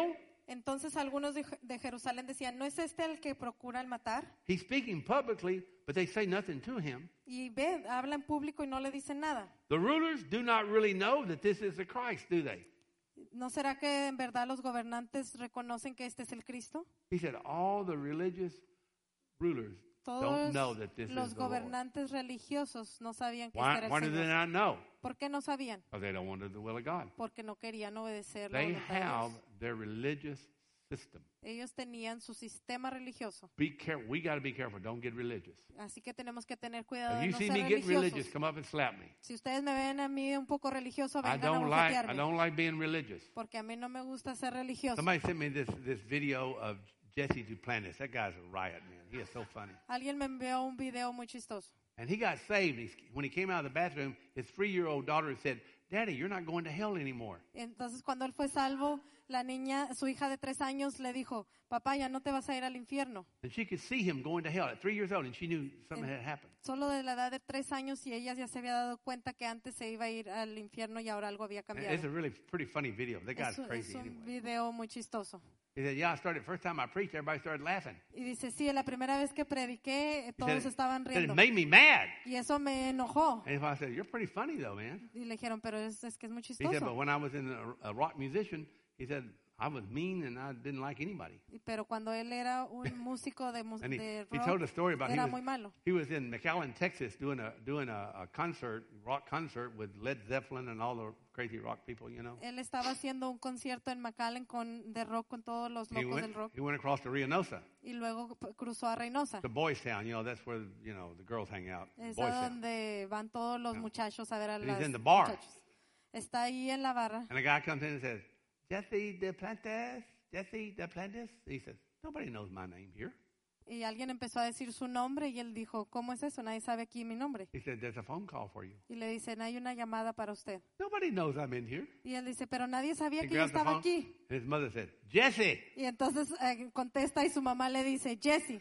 Entonces algunos de, de Jerusalén decían, ¿no es este el que procura el matar? He's speaking publicly, but they say nothing to him. Y ve, habla en público y no le dicen nada. The rulers do not really know that this is the Christ, do they? ¿No será que en verdad los gobernantes reconocen que este es el Cristo? He said all the religious rulers don't Todos know that this los is the Lord. gobernantes religiosos no sabían que Why, este era why el do they Señor. not know? ¿Por qué no sabían? Because they don't want to do the will of God. Porque no querían obedecer la They voluntad de have Dios. their religious system. Ellos tenían su sistema religioso. Be careful. We got to be careful. Don't get religious. Así que tenemos que tener cuidado If de you no see ser me get religious, religiosos. come up and slap me. Si ustedes me ven a mí un poco religioso, I vengan a don't like. I bofetearme. don't like being religious. Porque a mí no me gusta ser religioso. Somebody sent me this this video of Jesse Duplantis. That guy's a riot, man. He is so funny. Alguien me envió un video muy chistoso. And he got saved. He's, when he came out of the bathroom, his three-year-old daughter said, "Daddy, you're not going to hell anymore." Entonces, cuando él fue salvo, la niña, su hija de tres años, le dijo, papá, ya no te vas a ir al infierno. And she could see him going to hell at three years old, and she knew something had happened. Solo de la edad de tres años y ella ya se había dado cuenta que antes se iba a ir al infierno y ahora algo había And cambiado. it's a really pretty funny video. That guy's Es un, es crazy un anyway. video muy chistoso. He said, "Yeah, I started first time I preached, everybody started laughing." Y dice, sí, la primera vez que prediqué, He todos said, estaban said, "It riendo. made me mad." Y eso me enojó. And I said, "You're pretty funny though, man." Y le dijeron, pero es, es que es muy He said, "But chistoso. when I was in a, a rock musician, he said I was mean and I didn't like anybody." Y- Pero cuando él era un músico de, mus- And he, de he told a rock, story about he era was, muy malo. he was in McAllen, Texas, doing a doing a, a concert, rock concert with Led Zeppelin and all the crazy rock people, you know. Él estaba haciendo un concierto en McAllen con, de rock con todos los He locos went, del rock. he went across to Reynosa, Y luego p- cruzó a Reynosa. to Boys Town. You know, that's where you know the girls hang out. Es Boys a Town. donde van todos los Yeah. muchachos a ver a And las he's in the bar. muchachos. Está ahí en la barra. And a guy comes in and says, "Jesse Duplantis, Jesse Duplantis." He says, "Nobody knows my name here." Y alguien empezó a decir su nombre y él dijo, ¿cómo es eso? Nadie sabe aquí mi nombre. He said, "There's a phone call for you." Y le dicen, hay una llamada para usted. Nobody knows I'm in here. Y él dice, pero nadie sabía He que yo grabs the estaba phone, aquí. and his mother said, "Jesse, Y entonces eh, contesta y su mamá le dice, Jesse,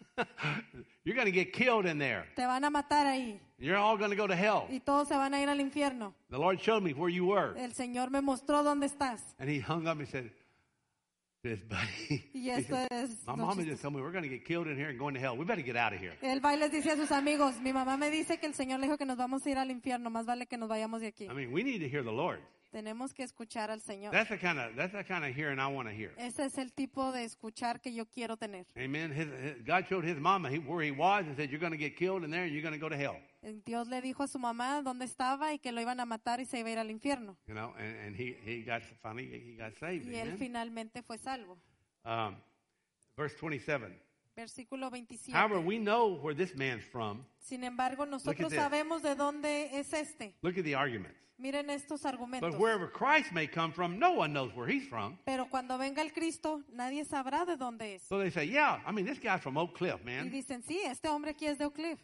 you're going to get killed in there. te van a matar ahí. You're all going to go to hell. Y todos se van a ir al infierno. The Lord showed me where you were." El Señor me mostró dónde estás. And he hung up and said, "This buddy." Y He esto said, es "My lo mama chistoso. just told me we're going to get killed in here and going to hell. We better get out of here." Él va y les dice a sus amigos, mi mamá me dice que el Señor le dijo que nos vamos a ir al infierno, más vale que nos vayamos de aquí. I mean, we need to hear the Lord. Tenemos que escuchar al Señor. That's the kind of that's the kind of hearing I want to hear. Ese es el tipo de escuchar que yo quiero tener. Amen. His, his, God showed his mama he, where he was and said, "You're going to get killed in there and you're going to go to hell." Dios le dijo a su mamá dónde estaba y que lo iban a matar y se iba a ir al infierno. You know, and, and he he got finally he got saved. Y él Amen. finalmente fue salvo. Um, verse twenty-seven. Versículo veintisiete. However, we know where this man's from. Sin embargo, nosotros this. sabemos de dónde es este. Look at the arguments. Miren estos argumentos. But wherever Christ may come from, no one knows where he's from. Pero cuando venga el Cristo, nadie sabrá de dónde es. So they say, "Yeah, I mean, this guy's from Oak Cliff, Y man. dicen, sí, este hombre aquí es de Oak Cliff.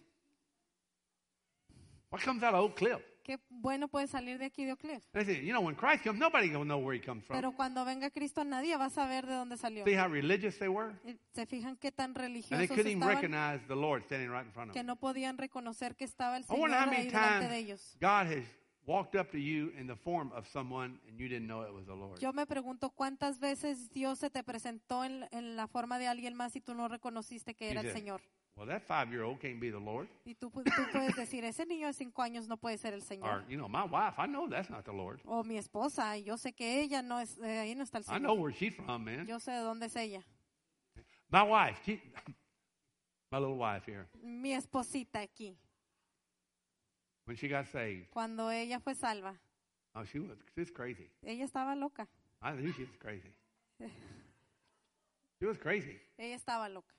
What comes out of Oak Cliff?" Qué bueno puede salir de aquí de Oak Cliff. They say, "You know, when Christ comes, nobody will know where he comes from." Pero cuando venga Cristo, nadie va a saber de dónde salió. See how religious they were? Y ¿se fijan qué tan And they religiosos couldn't even estaban? recognize the Lord standing right in front of Que them. no podían reconocer que estaba el I Señor wonder how ahí many delante de times ellos. God has walked up to you in the form of someone and you didn't know it was the Lord. Yo me pregunto cuántas veces Dios se te presentó en, en la forma de alguien más y tú no reconociste que He era el said, Señor. "Well, that five-year-old can't be the Lord." Y tú, pu- tú puedes decir, ese niño de cinco años no puede ser el Or, Señor. you know, my wife, I know that's not the Lord. O mi esposa, y yo sé que ella no es, eh, ahí no está el I know Señor. where she's from, man. Yo sé de dónde es ella. My wife, she, my little wife here, Mi esposita aquí, when she got saved, cuando ella fue salva, oh, she was, she was crazy. ella estaba loca. I knew she was crazy. She was crazy. Ella estaba loca.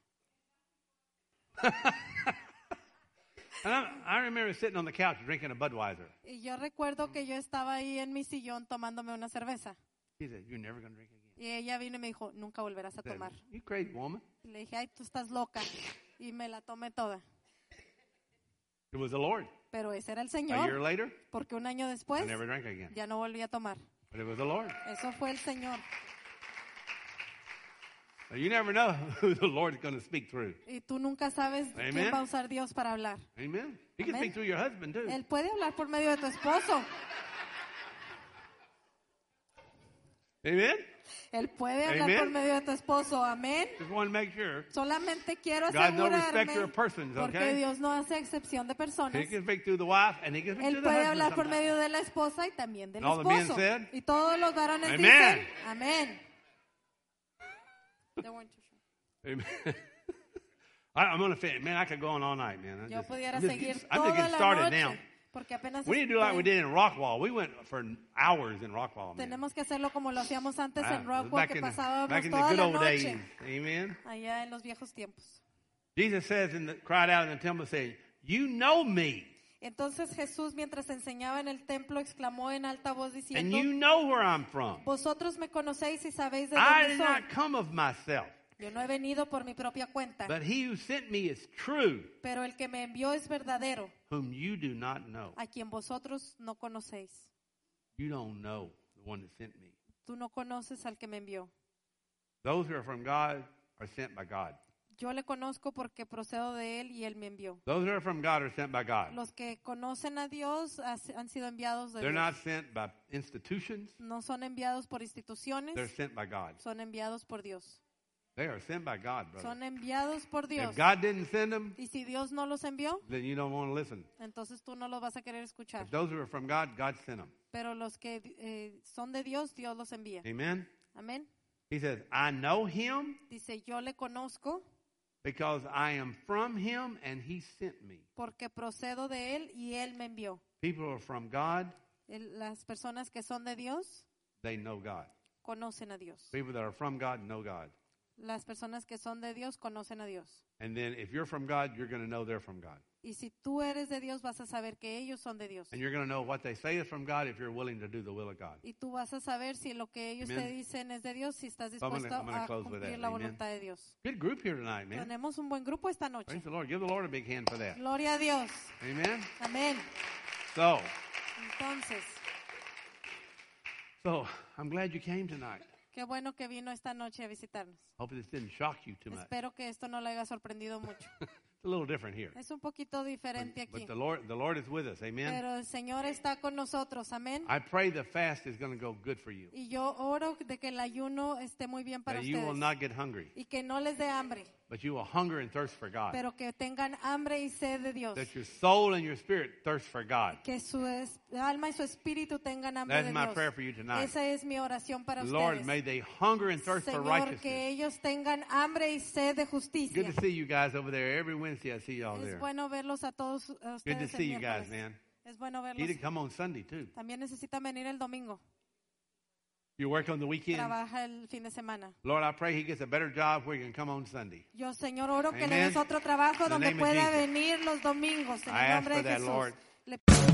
And I, I remember sitting on the couch drinking a Budweiser. Y yo recuerdo que yo estaba ahí en mi sillón tomándome una cerveza. She said, "You're never going to drink again." Y ella vino y me dijo, nunca volverás a I said, tomar. "You crazy woman." Y le dije, ay, tú estás loca. Y me la tomé toda. It was the Lord. Pero ese era el A year Señor, later, porque un año I después never drank again. ya no volví a tomar. But it was the Lord. Eso fue el Señor. You never know who the Lord's going to speak through. Y tú nunca sabes Amen. quién va a usar Dios para hablar. Amen. He can Amen. speak through your husband too. Él puede hablar por medio de tu esposo. Amen? Él puede hablar Amen. por medio de tu esposo. Amén. Just want to make sure. Solamente quiero God no respecter asegurarme, of persons, porque okay? Dios no hace excepción de He personas. can speak through the wife and he can speak Él to the puede husband hablar por sometimes. medio de la esposa y también del And all the men esposo. said, Y todos los varones Amen. dicen, amén. They weren't too sure. Amen. I, I'm going to finish. Man, I could go on all night, man. I'm Yo just, pudiera I'm just seguir getting, I'm just toda getting la started now. noche, porque apenas We need to do like we estoy- did in Rockwall. We went for hours in Rockwall. Man. tenemos que hacerlo como lo hacíamos antes Ah, en it was Rockwell, back que in the, pasábamos back in the toda good la old days. noche Amen. allá en los viejos tiempos. Jesus says, in the, cried out in the temple, saying, "You know me, Entonces Jesús, mientras enseñaba en el templo, exclamó en alta voz and diciendo, you know where I'm from. vosotros me conocéis y sabéis de I dónde did soy. not come of myself, Yo no he venido por mi propia cuenta, but he who sent me is true, pero el que me envió es verdadero, whom you do not know." a quien vosotros no conocéis. You don't know the one that sent me. Tú no conoces al que me envió. Those who are from God are sent by God. Yo le conozco porque procedo de él y él me envió. Those who are from God are sent by God. Los que conocen a Dios has- han sido enviados de They're not Dios. sent by institutions. No son enviados por instituciones, They're sent by God. son enviados por Dios. They are sent by God, brother. Son enviados por Dios. If God didn't send them, Y si Dios no los envió, then you don't want to listen. entonces tú no los vas a querer escuchar. If those who are from God, God sent them. Pero los que eh, son de Dios, Dios los envía. Amen? Amén. He says, I know him Dice, yo le conozco because I am from him and he sent me. porque procedo de él y él me envió. People who are from God, El- las personas que son de Dios they know God. conocen a Dios. People that are from God know God. Las personas que son de Dios conocen a Dios. And then if you're from God, you're going to know they're from God. Y si tú eres de Dios, vas a saber que ellos son de Dios. And you're going to know what they say is from God if you're willing to do the will of God. Y tú vas a saber si lo que ellos Amen. te dicen es de Dios, si estás So I'm gonna- dispuesto I'm gonna a close with cumplir that. la Amen. voluntad de Dios. Good group here tonight, man. Tenemos un buen grupo esta noche. Praise the Lord. Give the Lord a big hand for that. Gloria a Dios. Amen. Amén. So, Entonces, so I'm glad you came tonight. qué bueno que vino esta noche a visitarnos. Hope this didn't shock you too much. Espero que esto no le haya sorprendido mucho. It's a little different here. Es un poquito diferente aquí. But the Lord, the Lord is with us. Amen. Pero el Señor está con nosotros. Amén. I pray the fast is going to go good for you. Y yo oro de que el ayuno esté muy bien para That you will ustedes. not get hungry, Y que no les dé hambre, but you will hunger and thirst for God. pero que tengan hambre y sed de Dios. That your soul and your spirit thirst for God. Que su es- alma y su espíritu tengan hambre That's de my Dios. prayer for you tonight. Esa es mi oración para Lord, ustedes. may they hunger and thirst for Señor, righteousness. que ellos tengan hambre y sed de justicia. Good to see you guys over there. Every Wednesday I see y'all Es there. bueno verlos a todos a Good to ustedes see you el guys, miércoles. man. Es bueno You verlos. need to come on Sunday too. También necesitan venir el domingo. You work on the weekend. Trabaja el fin de semana. Lord, I pray he gets a better job where he can come on Sunday. Yo, Señor, oro que le Amen. des otro trabajo In the donde name of pueda Jesus. venir los domingos. En I el ask nombre for de that, Jesús. Lord. Le pido